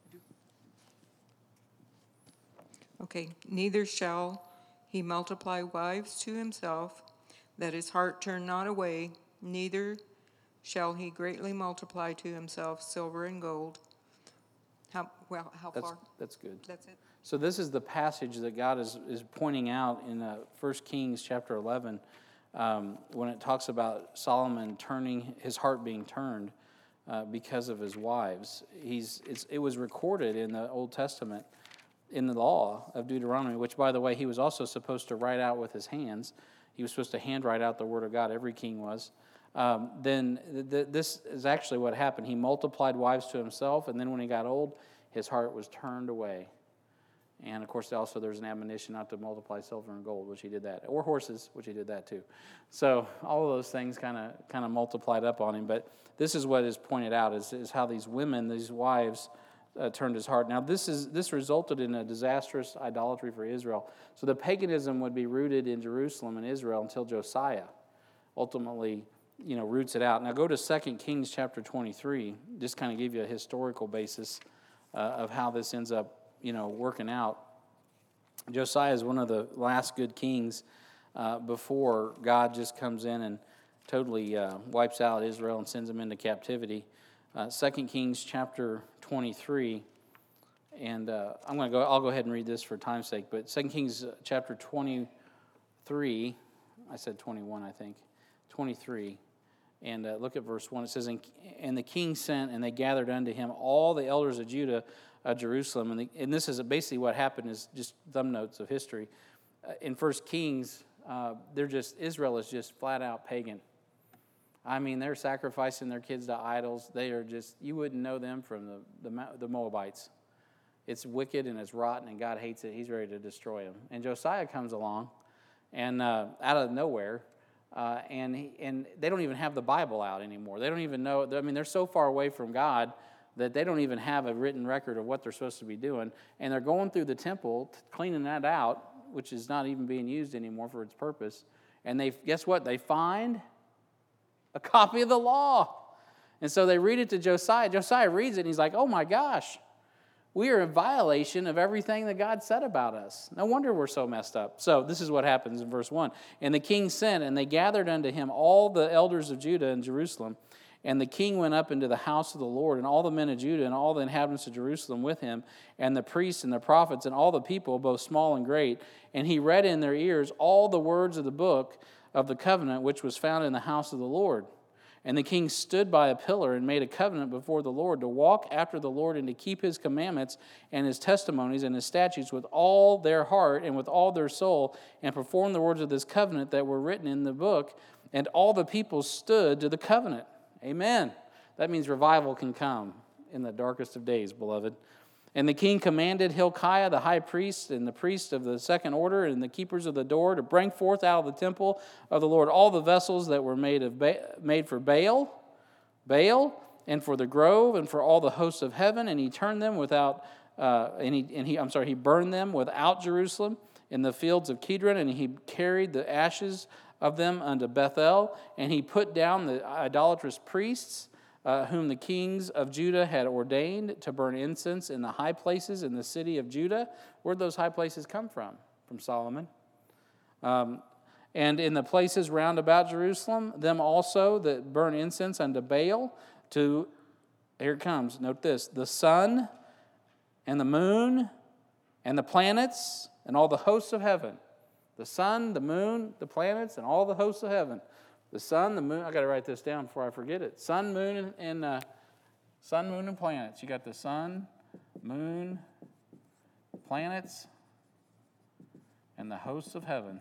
Okay, neither shall he multiply wives to himself, that his heart turn not away, neither shall he greatly multiply to himself silver and gold. How, well, how That's, far? that's good. That's it? So this is the passage that God is, is pointing out in uh, First Kings chapter eleven um, when it talks about Solomon turning, his heart being turned uh, because of his wives. He's, it's, it was recorded in the Old Testament in the law of Deuteronomy, which, by the way, he was also supposed to write out with his hands. He was supposed to handwrite out the word of God. Every king was. Um, then th- th- this is actually what happened. He multiplied wives to himself, and then when he got old, his heart was turned away. And, of course, also there's an admonition not to multiply silver and gold, which he did that, or horses, which he did that too. So all of those things kind of kind of multiplied up on him. But this is what is pointed out, is, is how these women, these wives, uh, turned his heart. Now, this is this resulted in a disastrous idolatry for Israel. So the paganism would be rooted in Jerusalem and Israel until Josiah ultimately, you know, roots it out. Now, go to Second Kings chapter twenty-three, just kind of give you a historical basis uh, of how this ends up, you know, working out. Josiah is one of the last good kings uh, before God just comes in and totally uh, wipes out Israel and sends them into captivity. Uh, Second Kings chapter twenty-three, and uh, I'm going to go. I'll go ahead and read this for time's sake. But Second Kings chapter twenty-three, I said twenty-one, I think, twenty-three, and uh, look at verse one. It says, "And, and the king sent, and they gathered unto him all the elders of Judah." Uh, Jerusalem, and, the, and this is basically what happened, is just thumb notes of history. Uh, in First Kings, uh, they're just, Israel is just flat out pagan. I mean, they're sacrificing their kids to idols. They are just, you wouldn't know them from the, the, the Moabites. It's wicked and it's rotten, and God hates it. He's ready to destroy them. And Josiah comes along, and uh, out of nowhere, uh, and he, and they don't even have the Bible out anymore. They don't even know, I mean, they're so far away from God that they don't even have a written record of what they're supposed to be doing. And they're going through the temple, cleaning that out, which is not even being used anymore for its purpose. And they, guess what? They find a copy of the law. And so they read it to Josiah. Josiah reads it, and he's like, oh my gosh, we are in violation of everything that God said about us. No wonder we're so messed up. So this is what happens in verse one. And the king sent, and they gathered unto him all the elders of Judah and Jerusalem. And the king went up into the house of the Lord, and all the men of Judah and all the inhabitants of Jerusalem with him, and the priests and the prophets and all the people, both small and great. And he read in their ears all the words of the book of the covenant which was found in the house of the Lord. And the king stood by a pillar and made a covenant before the Lord to walk after the Lord and to keep his commandments and his testimonies and his statutes with all their heart and with all their soul, and perform the words of this covenant that were written in the book. And all the people stood to the covenant. Amen. That means revival can come in the darkest of days, beloved. And the king commanded Hilkiah, the high priest, and the priests of the second order, and the keepers of the door, to bring forth out of the temple of the Lord all the vessels that were made of ba- made for Baal, Baal, and for the grove, and for all the hosts of heaven. And he turned them without, uh, and he, and he, I'm sorry, he burned them without Jerusalem in the fields of Kidron, and he carried the ashes of them unto Bethel, and he put down the idolatrous priests, Uh, whom the kings of Judah had ordained to burn incense in the high places in the city of Judah. Where'd those high places come from? From Solomon. Um, and in the places round about Jerusalem, them also that burn incense unto Baal, to, here it comes, note this, the sun and the moon and the planets and all the hosts of heaven. The sun, the moon, the planets, and all the hosts of heaven. The sun, the moon, I got to write this down before I forget it. Sun, moon, and, and uh, sun, moon, and planets. You got the sun, moon, planets, and the hosts of heaven.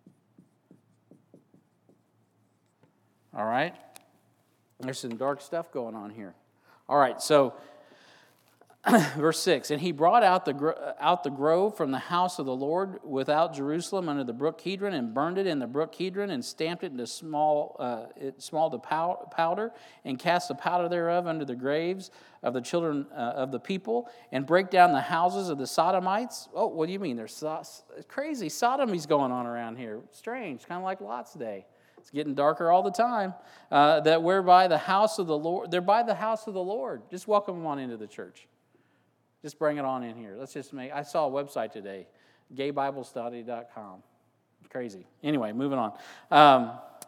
All right? There's some dark stuff going on here. All right, so verse six, and he brought out the gro- out the grove from the house of the Lord without Jerusalem under the brook Kidron, and burned it in the brook Kidron, and stamped it into small uh, it, small to pow- powder, and cast the powder thereof under the graves of the children uh, of the people, and break down the houses of the Sodomites. Oh, what do you mean? There's so- crazy sodomies going on around here. Strange, kind of like Lot's day. It's getting darker all the time. Uh, that whereby the house of the Lord, they're by the house of the Lord. Just welcome them on into the church. Just bring it on in here. Let's just make, I saw a website today, gay bible study dot com. Crazy. Anyway, moving on. Um,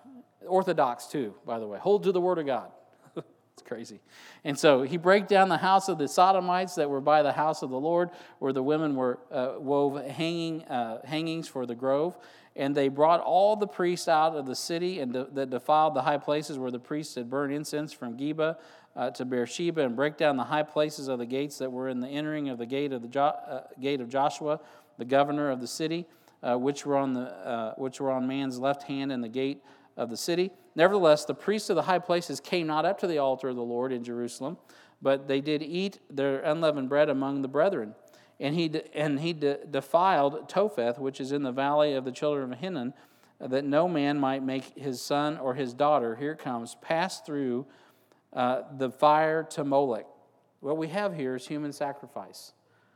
Orthodox too, by the way. Hold to the word of God. It's crazy. And so he break down the house of the Sodomites that were by the house of the Lord, where the women were uh, wove hanging uh, hangings for the grove. And they brought all the priests out of the city and de- that defiled the high places where the priests had burned incense from Geba uh, to Beersheba, and break down the high places of the gates that were in the entering of the gate of the jo- uh, gate of Joshua, the governor of the city, uh, which were on the uh, which were on man's left hand in the gate of the city. Nevertheless, the priests of the high places came not up to the altar of the Lord in Jerusalem, but they did eat their unleavened bread among the brethren. And he de- and he de- defiled Topheth, which is in the valley of the children of Hinnom, that no man might make his son or his daughter, here it comes, pass through uh, the fire to Molech. What we have here is human sacrifice.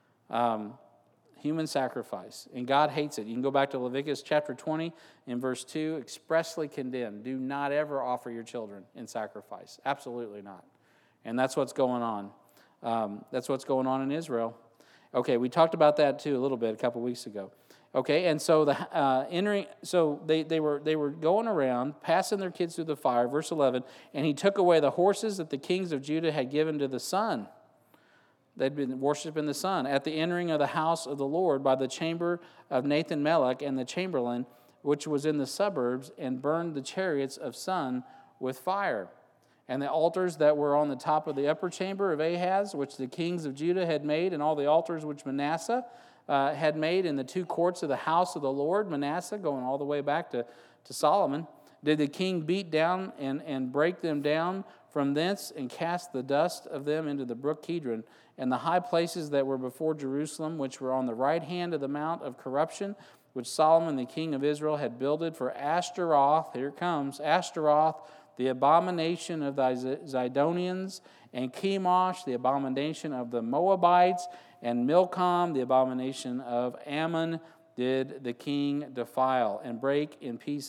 Um, human sacrifice. And God hates it. You can go back to Leviticus chapter twenty in verse two, expressly condemned. Do not ever offer your children in sacrifice. Absolutely not. And that's what's going on. Um, that's what's going on in Israel. Okay, we talked about that too a little bit a couple weeks ago. Okay, and so the uh, entering, so they, they were they were going around, passing their kids through the fire. Verse eleven, and he took away the horses that the kings of Judah had given to the sun. They'd been worshiping the sun at the entering of the house of the Lord by the chamber of Nathan Melech and the chamberlain, which was in the suburbs, and burned the chariots of sun with fire. And the altars that were on the top of the upper chamber of Ahaz, which the kings of Judah had made, and all the altars which Manasseh uh, had made in the two courts of the house of the Lord, Manasseh, going all the way back to, to Solomon, did the king beat down and, and break them down from thence, and cast the dust of them into the brook Kidron, and the high places that were before Jerusalem, which were on the right hand of the mount of corruption, which Solomon the king of Israel had builded for Ashtaroth. Here it comes, Ashtaroth, the abomination of the Zidonians, and Chemosh, the abomination of the Moabites, and Milcom, the abomination of Ammon, did the king defile, and break in pieces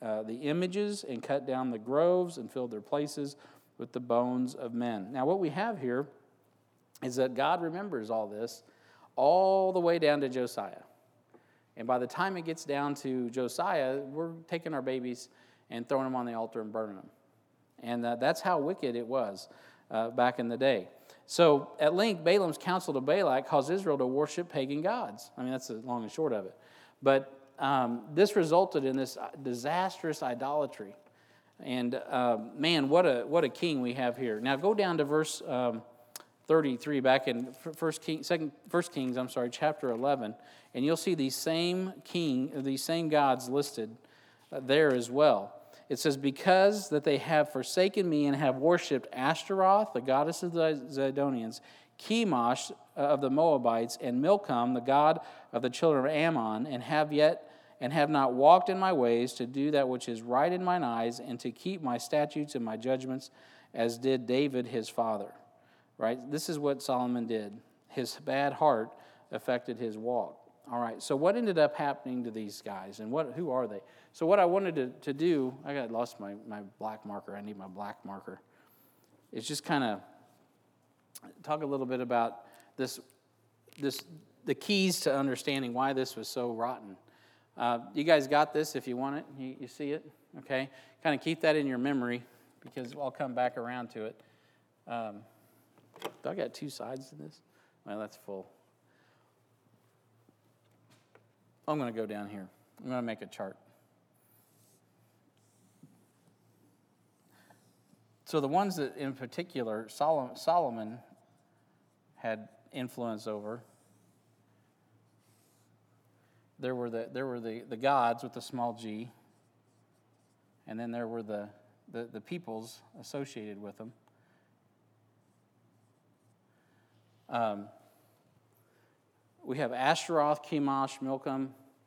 uh, the images and cut down the groves and filled their places with the bones of men. Now, what we have here is that God remembers all this all the way down to Josiah. And by the time it gets down to Josiah, we're taking our babies and throwing them on the altar and burning them. And uh, that's how wicked it was uh, back in the day. So at length, Balaam's counsel to Balak caused Israel to worship pagan gods. I mean, that's the long and short of it. But um, this resulted in this disastrous idolatry. And uh, man, what a what a king we have here. Now go down to verse um, thirty-three, back in First King, Second First Kings. I'm sorry, chapter eleven, and you'll see these same king, these same gods listed uh, there as well. It says, because that they have forsaken me and have worshipped Ashtaroth, the goddess of the Zidonians, Chemosh of the Moabites, and Milcom, the god of the children of Ammon, and have yet and have not walked in my ways to do that which is right in mine eyes, and to keep my statutes and my judgments, as did David his father. Right? This is what Solomon did. His bad heart affected his walk. All right, so what ended up happening to these guys, and what? Who are they? So what I wanted to, to do, I got lost my, my black marker. I need my black marker. It's just kind of talk a little bit about this, this, the keys to understanding why this was so rotten. Uh, you guys got this if you want it? You, you see it? Okay? Kind of keep that in your memory, because I'll come back around to it. Um, do I got two sides to this? Well, that's full. I'm going to go down here. I'm going to make a chart. So the ones that in particular Solomon had influence over, there were the there were the, the gods with the small g, and then there were the, the, the peoples associated with them. Um, we have Ashtaroth, Chemosh, Milcom,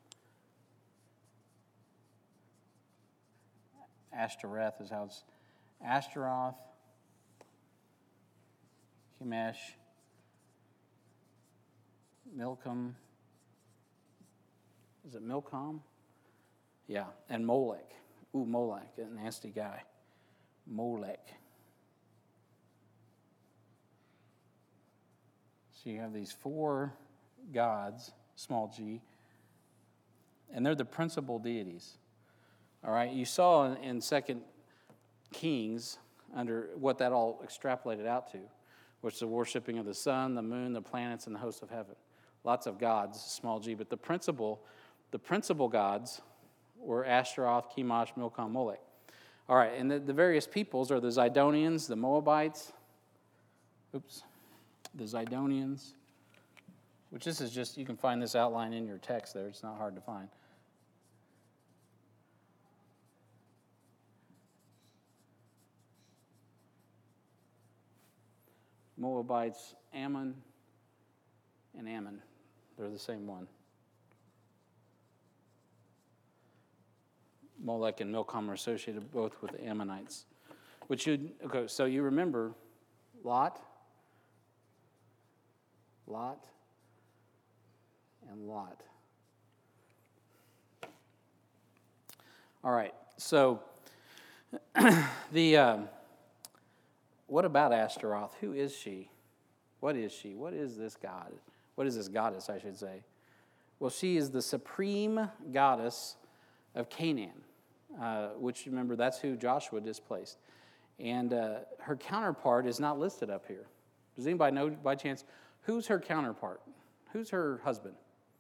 Ashtoreth is how it's Ashtaroth, Chemosh, Milcom. Is it Milcom? Yeah, and Molech. Ooh, Molech, a nasty guy. Molech. So you have these four gods, small g, and they're the principal deities. All right, you saw in, in Second Kings under what that all extrapolated out to, which is the worshiping of the sun, the moon, the planets, and the hosts of heaven. Lots of gods, small g, but the principal, the principal gods were Ashtaroth, Chemosh, Milcom, Molech. All right, and the, the various peoples are the Zidonians, the Moabites, oops, the Zidonians, which this is just, you can find this outline in your text there. It's not hard to find. Moabites, Ammon, and Ammon. They're the same one. Molech and Milcom are associated both with the Ammonites. Which you okay, so you remember Lot, Lot, and Lot. All right, so the um, what about Ashtaroth? Who is she? What is she? What is this god? What is this goddess, I should say? Well, she is the supreme goddess of Canaan, uh, which, remember, that's who Joshua displaced. And uh, her counterpart is not listed up here. Does anybody know, by chance, who's her counterpart? Who's her husband?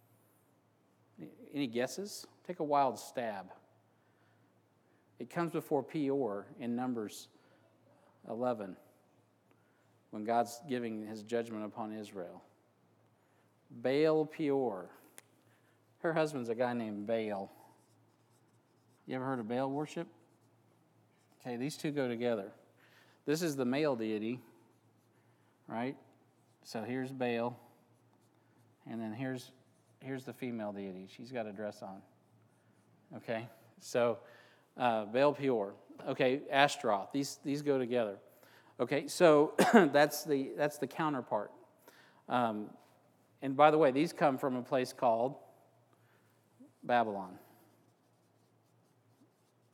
Any guesses? Take a wild stab. It comes before Peor in Numbers eleven, when God's giving his judgment upon Israel. Baal Peor. Her husband's a guy named Baal. You ever heard of Baal worship? Okay, these two go together. This is the male deity, right? So here's Baal, and then here's here's the female deity. She's got a dress on. Okay, so uh, Baal Peor. Okay, Ashtaroth. These these go together. Okay, so that's the that's the counterpart. Um, and by the way, these come from a place called Babylon.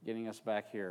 getting us back here.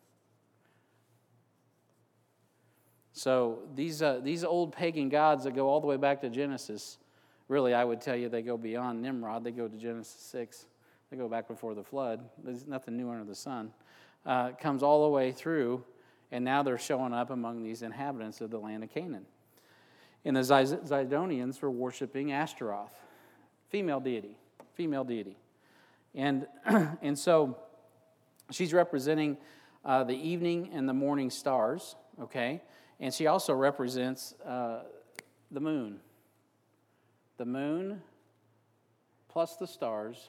So these uh, these old pagan gods that go all the way back to Genesis, really, I would tell you they go beyond Nimrod. They go to Genesis six. They go back before the flood. There's nothing new under the sun. Uh, it comes all the way through, and now they're showing up among these inhabitants of the land of Canaan. And the Zidonians were worshiping Ashtaroth, female deity, female deity. And, and so she's representing uh, the evening and the morning stars, okay? And she also represents uh, the moon. The moon plus the stars.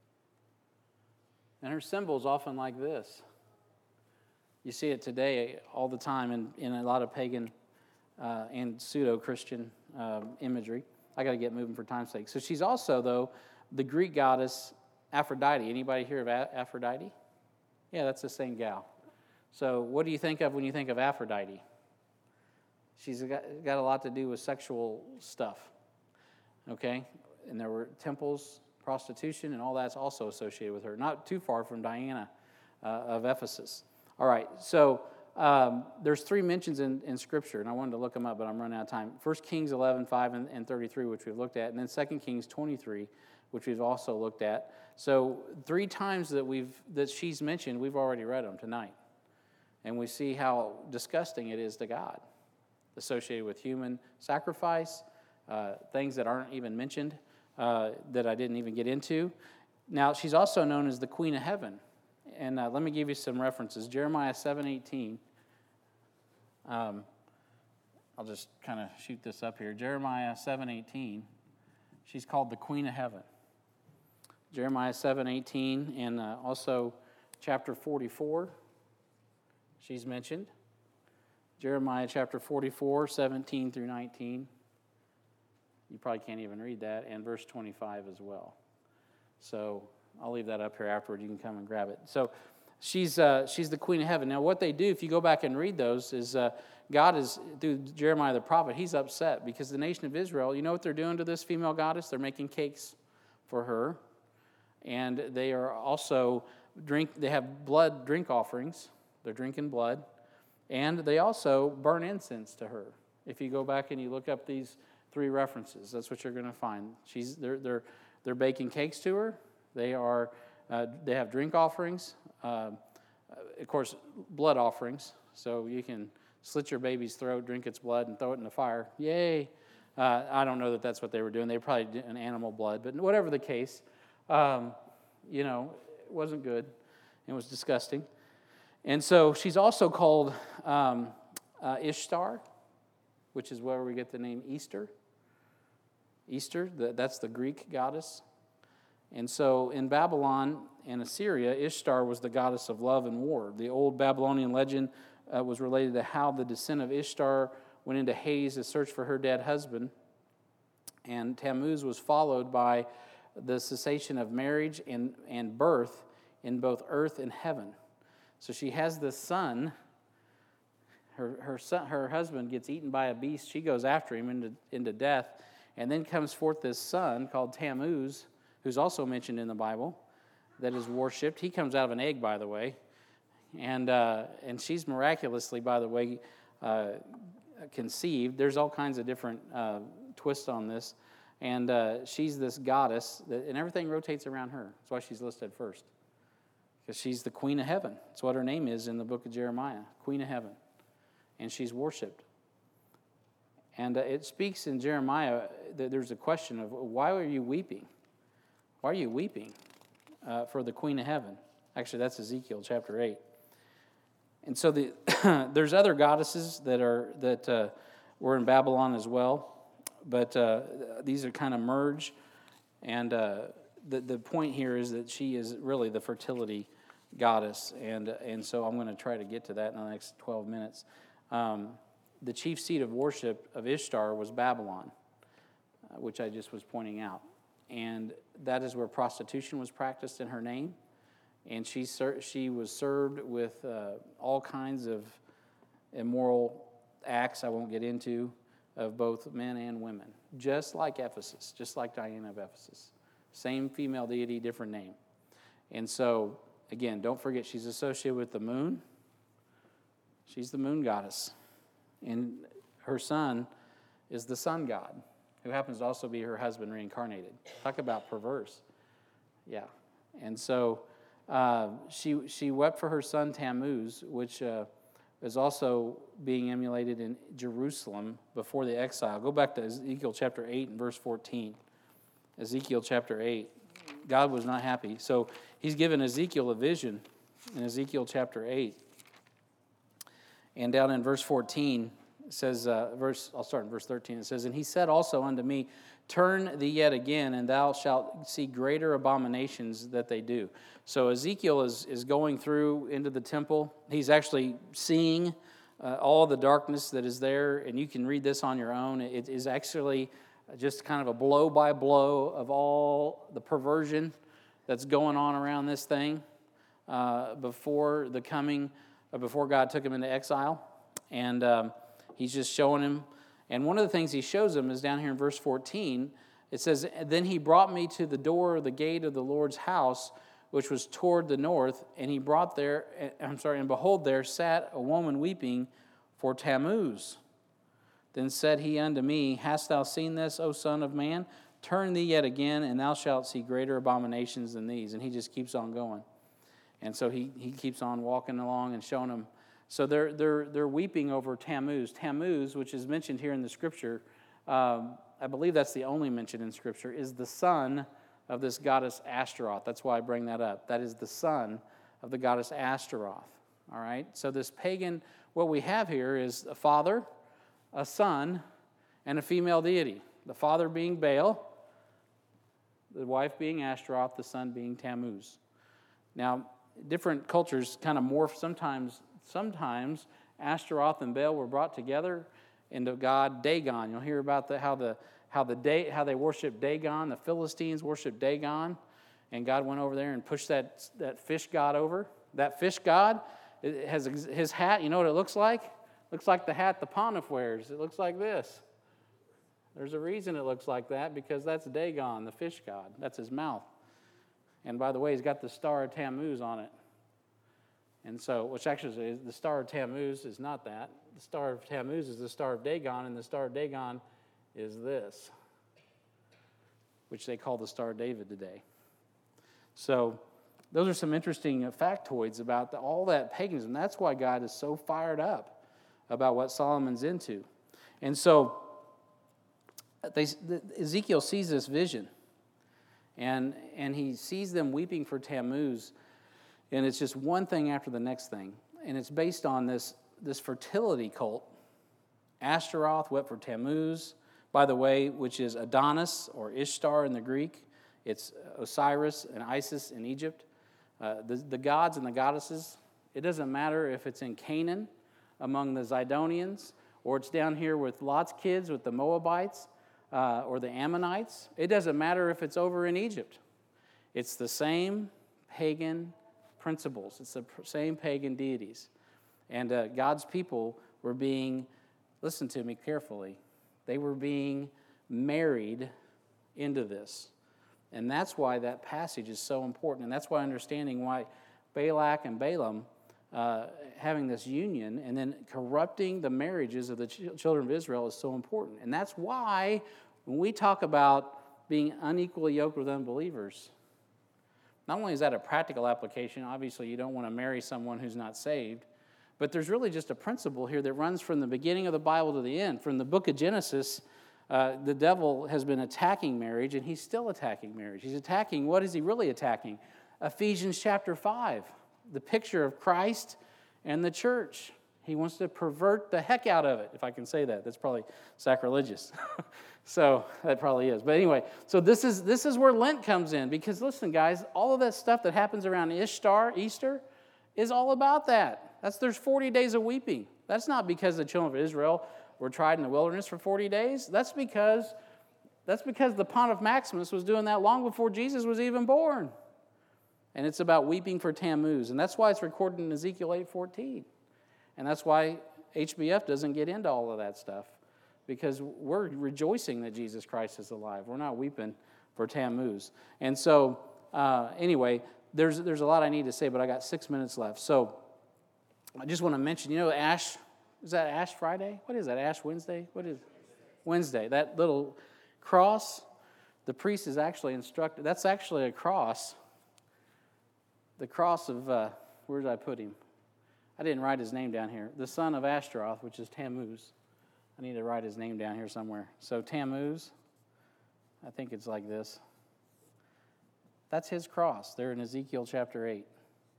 And her symbol is often like this. You see it today all the time in, in a lot of pagan uh, and pseudo-Christian uh, imagery. I got to get moving for time's sake. So she's also, though, the Greek goddess Aphrodite. Anybody hear of A- Aphrodite? Yeah, that's the same gal. So what do you think of when you think of Aphrodite? She's got, got a lot to do with sexual stuff, okay? And there were temples, prostitution, and all that's also associated with her. Not too far from Diana uh, of Ephesus. All right, so um, there's three mentions in, in Scripture, and I wanted to look them up, but I'm running out of time. First Kings eleven, five, and, and thirty-three, which we've looked at, and then Second Kings twenty-three, which we've also looked at. So three times that we've that she's mentioned, we've already read them tonight. And we see how disgusting it is to God, associated with human sacrifice, uh, things that aren't even mentioned, uh, that I didn't even get into. Now, she's also known as the Queen of Heaven. And uh, let me give you some references. Jeremiah seven eighteen. Um, I'll just kind of shoot this up here. Jeremiah seven eighteen. She's called the Queen of Heaven. Jeremiah seven eighteen, and uh, also chapter forty-four. She's mentioned. Jeremiah chapter forty-four, seventeen through nineteen. You probably can't even read that, and verse twenty-five as well. So I'll leave that up here afterward. You can come and grab it. So she's uh, she's the Queen of Heaven. Now, what they do, if you go back and read those, is uh, God is, through Jeremiah the prophet, he's upset because the nation of Israel, you know what they're doing to this female goddess? They're making cakes for her, and they are also drink. They have blood drink offerings. They're drinking blood, and they also burn incense to her. If you go back and you look up these three references, that's what you're going to find. She's they're they're they're baking cakes to her. They are, uh, they have drink offerings, uh, of course, blood offerings. So you can slit your baby's throat, drink its blood, and throw it in the fire. Yay! Uh, I don't know that that's what they were doing. They probably did an animal blood, but whatever the case, um, you know, it wasn't good. It was disgusting. And so she's also called um, uh, Ishtar, which is where we get the name Easter. Easter, that's the Greek goddess. And so in Babylon and Assyria, Ishtar was the goddess of love and war. The old Babylonian legend uh, was related to how the descent of Ishtar went into Hades to search for her dead husband. And Tammuz was followed by the cessation of marriage and, and birth in both earth and heaven. So she has this son. Her, her, son, her husband gets eaten by a beast. She goes after him into, into death. And then comes forth this son called Tammuz, who's also mentioned in the Bible, that is worshipped. He comes out of an egg, by the way. And uh, and she's miraculously, by the way, uh, conceived. There's all kinds of different uh, twists on this. And uh, she's this goddess, that, and everything rotates around her. That's why she's listed first. Because she's the Queen of Heaven. That's what her name is in the book of Jeremiah, Queen of Heaven. And she's worshipped. And uh, it speaks in Jeremiah, that there's a question of, why are you weeping? Why are you weeping uh, for the Queen of Heaven? Actually, that's Ezekiel chapter eight. And so the, there's other goddesses that are that uh, were in Babylon as well, but uh, these are kind of merged. And uh, the the point here is that she is really the fertility goddess, and and so I'm going to try to get to that in the next twelve minutes. Um, the chief seat of worship of Ishtar was Babylon, uh, which I just was pointing out. And that is where prostitution was practiced in her name. And she ser- she was served with uh, all kinds of immoral acts I won't get into, of both men and women. Just like Ephesus, just like Diana of Ephesus. Same female deity, different name. And so again, don't forget she's associated with the moon. She's the moon goddess. And her son is the sun god, who happens to also be her husband reincarnated. Talk about perverse. Yeah. And so uh, she she wept for her son Tammuz, which uh, is also being emulated in Jerusalem before the exile. Go back to Ezekiel chapter eight and verse fourteen. Ezekiel chapter eight. God was not happy. So he's given Ezekiel a vision in Ezekiel chapter eight. And down in verse fourteen, it says, uh, verse, I'll start in verse thirteen. It says, "And he said also unto me, Turn thee yet again, and thou shalt see greater abominations that they do." So Ezekiel is, is going through into the temple. He's actually seeing uh, all the darkness that is there, and you can read this on your own. It is actually just kind of a blow-by-blow of all the perversion that's going on around this thing uh, before the coming, uh, before God took him into exile. And um, he's just showing him. And one of the things he shows him is down here in verse fourteen. It says, "Then he brought me to the door of the gate of the Lord's house, which was toward the north, and he brought there, I'm sorry, and behold, there sat a woman weeping for Tammuz. Then said he unto me, Hast thou seen this, O son of man? Turn thee yet again, and thou shalt see greater abominations than these." And he just keeps on going. And so he, he keeps on walking along and showing them. So they're, they're, they're weeping over Tammuz. Tammuz, which is mentioned here in the Scripture, um, I believe that's the only mention in Scripture, is the son of this goddess Ashtaroth. That's why I bring that up. That is the son of the goddess Ashtaroth. All right? So this pagan, what we have here is a father, a son, and a female deity. The father being Baal, the wife being Ashtaroth, the son being Tammuz. Now, different cultures kind of morph. Sometimes, sometimes Ashtaroth and Baal were brought together into god Dagon. You'll hear about the, how the how the day how they worship Dagon. The Philistines worship Dagon, and God went over there and pushed that that fish god over. That fish god, it has his hat. You know what it looks like? Looks like the hat the Pontiff wears. It looks like this. There's a reason it looks like that, because that's Dagon, the fish god. That's his mouth. And by the way, he's got the star of Tammuz on it. And so, which actually is the star of Tammuz is not that. The star of Tammuz is the star of Dagon, and the star of Dagon is this, which they call the Star of David today. So those are some interesting factoids about the, all that paganism. That's why God is so fired up about what Solomon's into. And so they, the, Ezekiel sees this vision, and, and he sees them weeping for Tammuz, and it's just one thing after the next thing. And it's based on this, this fertility cult. Ashtaroth wept for Tammuz, by the way, which is Adonis or Ishtar in the Greek. It's Osiris and Isis in Egypt. Uh, the, the gods and the goddesses, it doesn't matter if it's in Canaan among the Zidonians, or it's down here with Lot's kids with the Moabites uh, or the Ammonites. It doesn't matter if it's over in Egypt. It's the same pagan principles. It's the same pagan deities. And uh, God's people were being, listen to me carefully, they were being married into this. And that's why that passage is so important. And that's why understanding why Balak and Balaam uh, having this union and then corrupting the marriages of the ch- children of Israel is so important. And that's why when we talk about being unequally yoked with unbelievers, not only is that a practical application, obviously you don't want to marry someone who's not saved, but there's really just a principle here that runs from the beginning of the Bible to the end. From the book of Genesis, uh, the devil has been attacking marriage, and he's still attacking marriage. He's attacking, what is he really attacking? Ephesians chapter five, the picture of Christ and the church. He wants to pervert the heck out of it, if I can say that. That's probably sacrilegious. So that probably is. But anyway, so this is this is where Lent comes in, because listen, guys, all of that stuff that happens around Ishtar, Easter, is all about that. That's there's forty days of weeping. That's not because the children of Israel were tried in the wilderness for forty days. That's because that's because the Pontiff Maximus was doing that long before Jesus was even born. And it's about weeping for Tammuz, and that's why it's recorded in Ezekiel eight fourteen. And that's why H B F doesn't get into all of that stuff, because we're rejoicing that Jesus Christ is alive. We're not weeping for Tammuz. And so, uh, anyway, there's, there's a lot I need to say, but I got six minutes left. So I just want to mention, you know, Ash, is that Ash Friday? What is that, Ash Wednesday? What is Wednesday? That little cross, the priest is actually instructed. That's actually a cross. The cross of, uh, where did I put him? I didn't write his name down here. The son of Ashtaroth, which is Tammuz. I need to write his name down here somewhere. So Tammuz, I think it's like this. That's his cross there in Ezekiel chapter eight.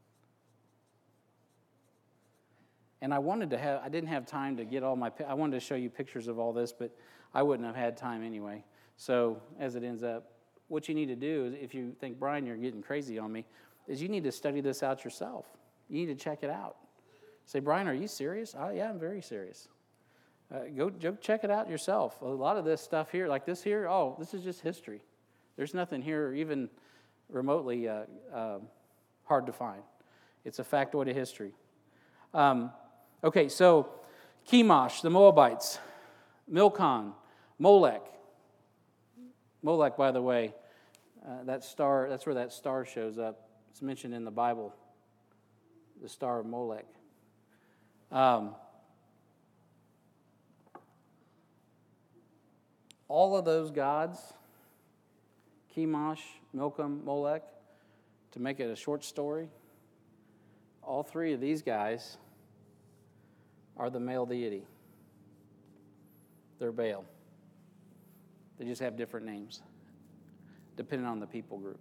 And I wanted to have, I didn't have time to get all my, I wanted to show you pictures of all this, but I wouldn't have had time anyway. So as it ends up, what you need to do is, if you think, Brian, you're getting crazy on me, is you need to study this out yourself. You need to check it out. Say, Brian, are you serious? Oh, yeah, I'm very serious. Uh, go, go check it out yourself. A lot of this stuff here, like this here, oh, this is just history. There's nothing here even remotely uh, uh, hard to find. It's a factoid of history. Um, okay, so Chemosh, the Moabites, Milcom, Molech. Molech, by the way, uh, that star, that's where that star shows up. It's mentioned in the Bible, the star of Molech. Um, all of those gods, Chemosh, Milcom, Molech, to make it a short story, all three of these guys are the male deity. They're Baal. They just have different names, depending on the people group.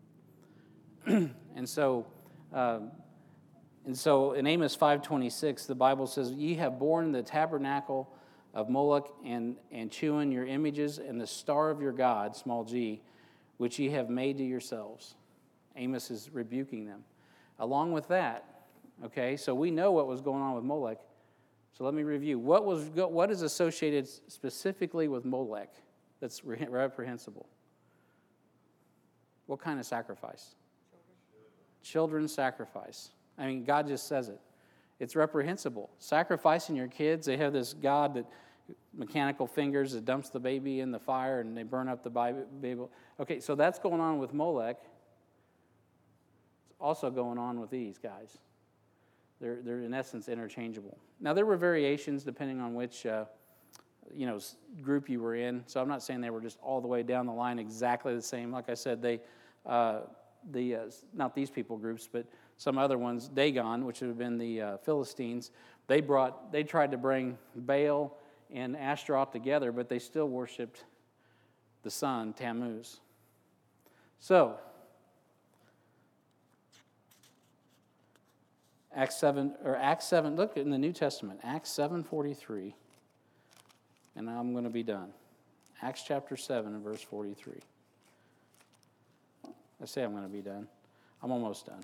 and so, um, and so in Amos five twenty-six, the Bible says, "Ye have borne the tabernacle of Moloch and and Chewin, your images, and the star of your God, small g, which ye have made to yourselves." Amos is rebuking them. Along with that, okay, so we know what was going on with Molech. So let me review. What was what is associated specifically with Molech that's reprehensible? What kind of sacrifice? Children's sacrifice. I mean, God just says it. It's reprehensible. Sacrificing your kids, they have this God that mechanical fingers that dumps the baby in the fire and they burn up the baby. Okay, so that's going on with Molech. It's also going on with these guys. They're, they're in essence interchangeable. Now, there were variations depending on which uh, you know, group you were in. So I'm not saying they were just all the way down the line exactly the same. Like I said, they, uh, the uh, not these people groups, but some other ones, Dagon, which would have been the uh, Philistines, they brought, they tried to bring Baal and Ashtaroth together, but they still worshipped the sun, Tammuz. So, Acts seven, or Acts seven, look in the New Testament, Acts seven forty-three, and I'm going to be done. Acts chapter seven and verse forty-three. I say I'm going to be done. I'm almost done.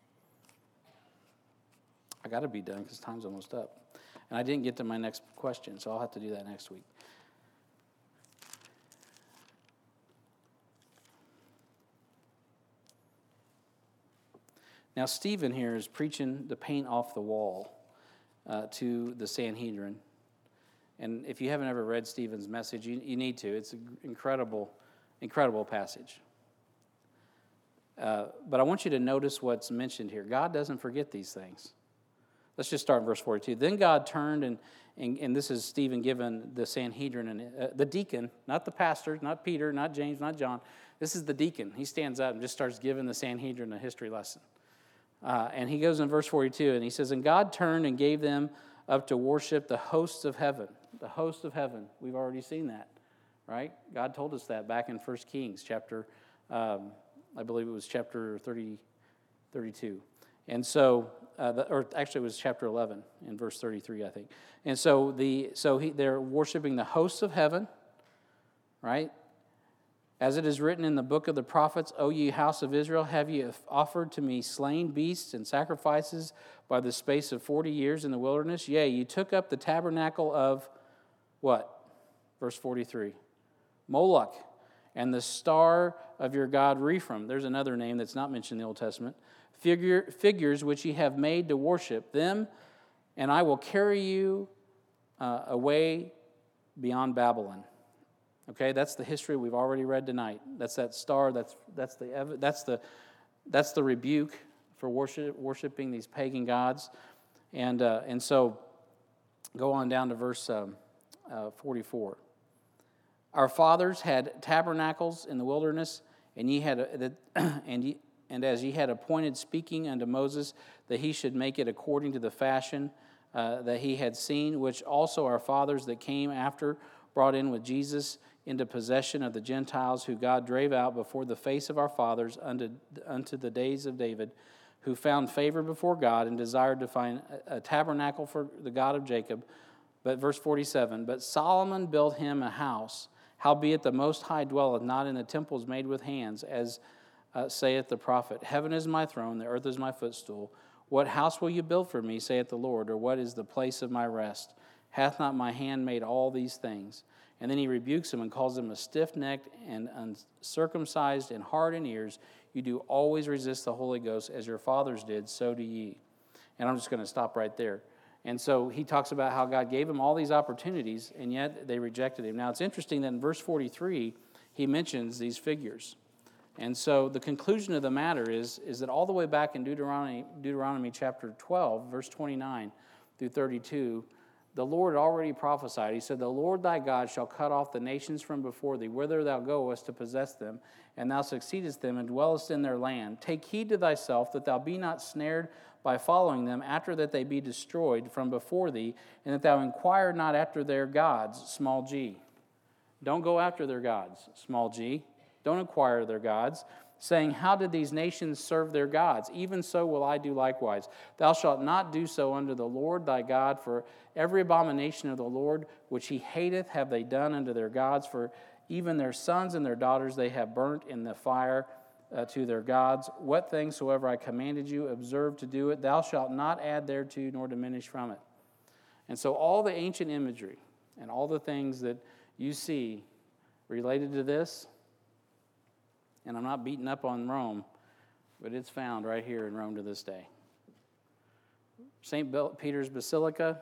I got to be done because time's almost up. And I didn't get to my next question, so I'll have to do that next week. Now, Stephen here is preaching the paint off the wall uh, to the Sanhedrin. And if you haven't ever read Stephen's message, you, you need to. It's an incredible, incredible passage. Uh, but I want you to notice what's mentioned here. God doesn't forget these things. Let's just start in verse forty-two. Then God turned, and, and, and this is Stephen giving the Sanhedrin, and uh, the deacon, not the pastor, not Peter, not James, not John. This is the deacon. He stands up and just starts giving the Sanhedrin a history lesson. Uh, and he goes in verse forty-two, and he says, "And God turned and gave them up to worship the hosts of heaven." The hosts of heaven. We've already seen that, right? God told us that back in First Kings, chapter, um, I believe it was chapter thirty, thirty-two. And so, uh, the, or actually it was chapter eleven in verse thirty-three, I think. And so the so he, they're worshiping the hosts of heaven, right? As it is written in the book of the prophets, "O ye house of Israel, have ye offered to me slain beasts and sacrifices by the space of forty years in the wilderness? Yea, you took up the tabernacle of," what? Verse forty-three. "Moloch, and the star of your god Rephaim." There's another name that's not mentioned in the Old Testament. Figure, figures which ye have made to worship them, and I will carry you uh, away beyond Babylon. Okay, that's the history we've already read tonight. That's that star. That's that's the that's the that's the rebuke for worship, worshiping these pagan gods. And, uh, and so go on down to verse um, uh, forty-four. Our fathers had tabernacles in the wilderness, and ye had a, and ye, and as ye had appointed speaking unto Moses that he should make it according to the fashion uh, that he had seen, which also our fathers that came after brought in with Jesus into possession of the Gentiles, who God drave out before the face of our fathers unto, unto the days of David, who found favor before God and desired to find a, a tabernacle for the God of Jacob. But verse forty-seven, but Solomon built him a house, howbeit the Most High dwelleth not in the temples made with hands, as uh, saith the prophet. Heaven is my throne, the earth is my footstool. What house will you build for me, saith the Lord, or what is the place of my rest? Hath not my hand made all these things? And then he rebukes him and calls him a stiff-necked and uncircumcised and hard in ears. You do always resist the Holy Ghost, as your fathers did, so do ye. And I'm just going to stop right there. And so he talks about how God gave him all these opportunities, and yet they rejected him. Now, it's interesting that in verse forty-three, he mentions these figures. And so the conclusion of the matter is, is that all the way back in Deuteronomy, Deuteronomy chapter twelve, verse twenty-nine through thirty-two, the Lord already prophesied. He said, the Lord thy God shall cut off the nations from before thee, whither thou goest to possess them, and thou succeedest them and dwellest in their land. Take heed to thyself that thou be not snared by following them after that they be destroyed from before thee, and that thou inquire not after their gods, small g. Don't go after their gods, small g. Don't inquire their gods, saying, how did these nations serve their gods? Even so will I do likewise. Thou shalt not do so unto the Lord thy God, for every abomination of the Lord which he hateth have they done unto their gods, for even their sons and their daughters they have burnt in the fire uh, to their gods. What things soever I commanded you, observe to do it. Thou shalt not add thereto nor diminish from it. And so all the ancient imagery and all the things that you see related to this, and I'm not beating up on Rome, but it's found right here in Rome to this day. Saint Peter's Basilica,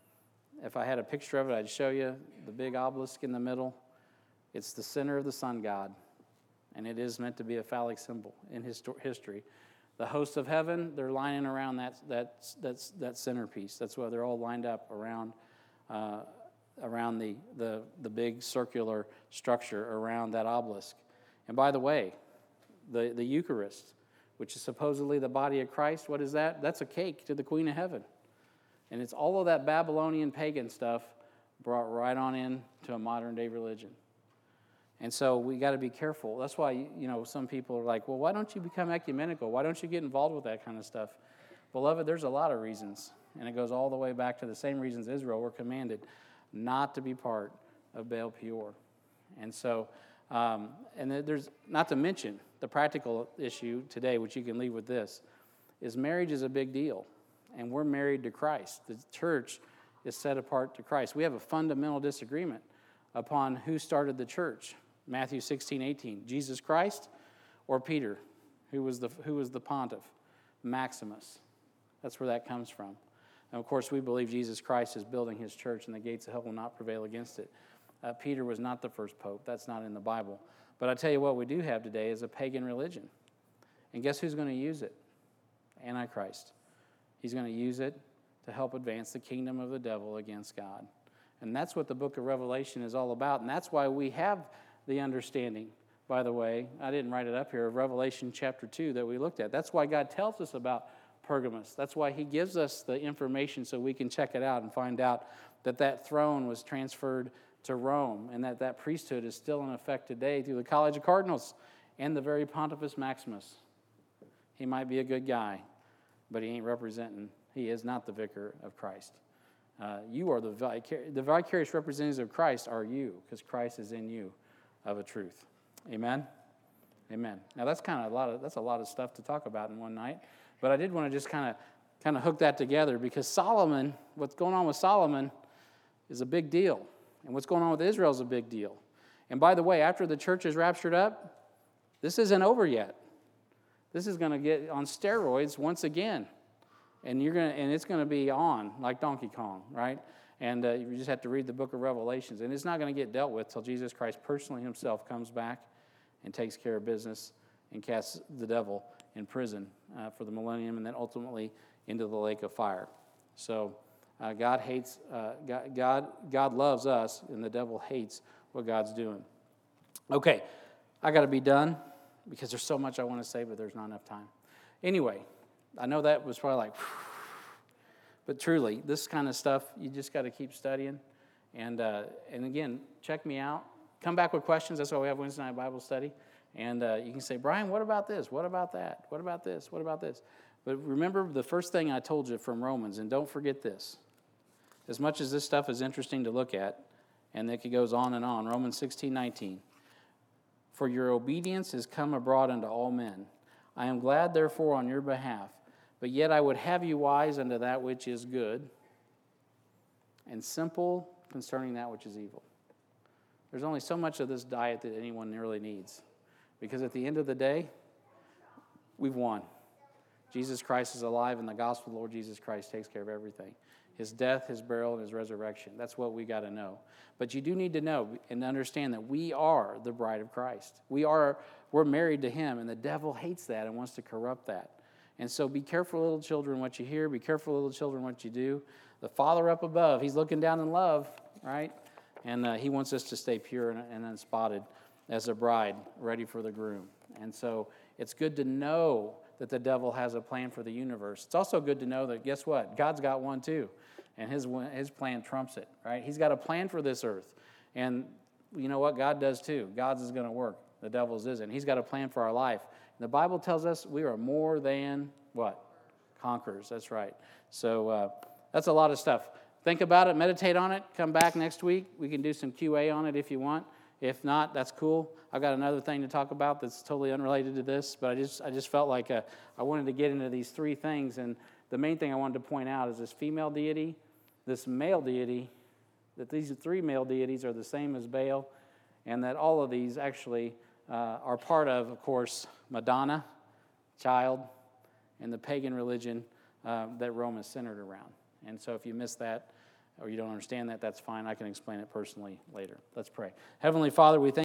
if I had a picture of it, I'd show you the big obelisk in the middle. It's the center of the sun god, and it is meant to be a phallic symbol in history. The hosts of heaven, they're lining around that, that, that, that centerpiece. That's why they're all lined up around uh, around the, the, the big circular structure around that obelisk. And by the way, the, the Eucharist, which is supposedly the body of Christ, what is that? That's a cake to the Queen of Heaven. And it's all of that Babylonian pagan stuff brought right on in to a modern-day religion. And so we got to be careful. That's why, you know, some people are like, well, why don't you become ecumenical? Why don't you get involved with that kind of stuff? Beloved, there's a lot of reasons. And it goes all the way back to the same reasons Israel were commanded not to be part of Baal Peor. And so, um, and there's, not to mention, the practical issue today, which you can leave with this, is marriage is a big deal. And we're married to Christ. The church is set apart to Christ. We have a fundamental disagreement upon who started the church. Matthew sixteen, eighteen. Jesus Christ or Peter, who was the, who was the pontiff? Maximus. That's where that comes from. And of course, we believe Jesus Christ is building his church and the gates of hell will not prevail against it. Uh, Peter was not the first pope. That's not in the Bible. But I tell you what we do have today is a pagan religion. And guess who's going to use it? Antichrist. He's going to use it to help advance the kingdom of the devil against God. And that's what the book of Revelation is all about. And that's why we have the understanding, by the way, I didn't write it up here, of Revelation chapter two that we looked at. That's why God tells us about Pergamos. That's why he gives us the information so we can check it out and find out that that throne was transferred to Rome and that that priesthood is still in effect today through the College of Cardinals and the very Pontifex Maximus. He might be a good guy, but he ain't representing, he is not the vicar of Christ. Uh, you are the, vicar- the vicarious representatives of Christ are you, because Christ is in you of a truth. Amen? Amen. Now that's kind of a lot of, that's a lot of stuff to talk about in one night, but I did want to just kind of kind of hook that together because Solomon, what's going on with Solomon is a big deal, and what's going on with Israel is a big deal. And by the way, after the church is raptured up, this isn't over yet. This is going to get on steroids once again. And you're gonna, and it's going to be on like Donkey Kong, right? And uh, you just have to read the book of Revelations. And it's not going to get dealt with till Jesus Christ personally himself comes back and takes care of business and casts the devil in prison uh, for the millennium, and then ultimately into the lake of fire. So uh, God hates, uh, God, God, God loves us, and the devil hates what God's doing. Okay, I got to be done because there's so much I want to say, but there's not enough time. Anyway, I know that was probably like, but truly, this kind of stuff, you just got to keep studying. And uh, and again, check me out. Come back with questions. That's why we have Wednesday night Bible study. And uh, you can say, Brian, what about this? What about that? What about this? What about this? But remember the first thing I told you from Romans, and don't forget this. As much as this stuff is interesting to look at, and it goes on and on, Romans sixteen nineteen. For your obedience is come abroad unto all men. I am glad, therefore, on your behalf. But yet I would have you wise unto that which is good, and simple concerning that which is evil. There's only so much of this diet that anyone really needs. Because at the end of the day, we've won. Jesus Christ is alive, and the gospel of the Lord Jesus Christ takes care of everything. His death, his burial, and his resurrection. That's what we got to know. But you do need to know and understand that we are the bride of Christ. We are, we're married to him, and the devil hates that and wants to corrupt that. And so be careful, little children, what you hear. Be careful, little children, what you do. The Father up above, he's looking down in love, right? And uh, he wants us to stay pure and, and unspotted as a bride ready for the groom. And so it's good to know that the devil has a plan for the universe. It's also good to know that, guess what? God's got one too. And his his plan trumps it, right? He's got a plan for this earth. And you know what? God does too. God's is going to work. The devil's isn't. He's got a plan for our life. And the Bible tells us we are more than what? Conquerors. That's right. So uh, that's a lot of stuff. Think about it. Meditate on it. Come back next week. We can do some Q A on it if you want. If not, that's cool. I've got another thing to talk about that's totally unrelated to this, but I just I just felt like uh, I wanted to get into these three things, and the main thing I wanted to point out is this female deity, this male deity, that these three male deities are the same as Baal, and that all of these actually uh, are part of, of course, Madonna, child, and the pagan religion uh, that Rome is centered around. And so if you missed that, or you don't understand that, that's fine. I can explain it personally later. Let's pray. Heavenly Father, we thank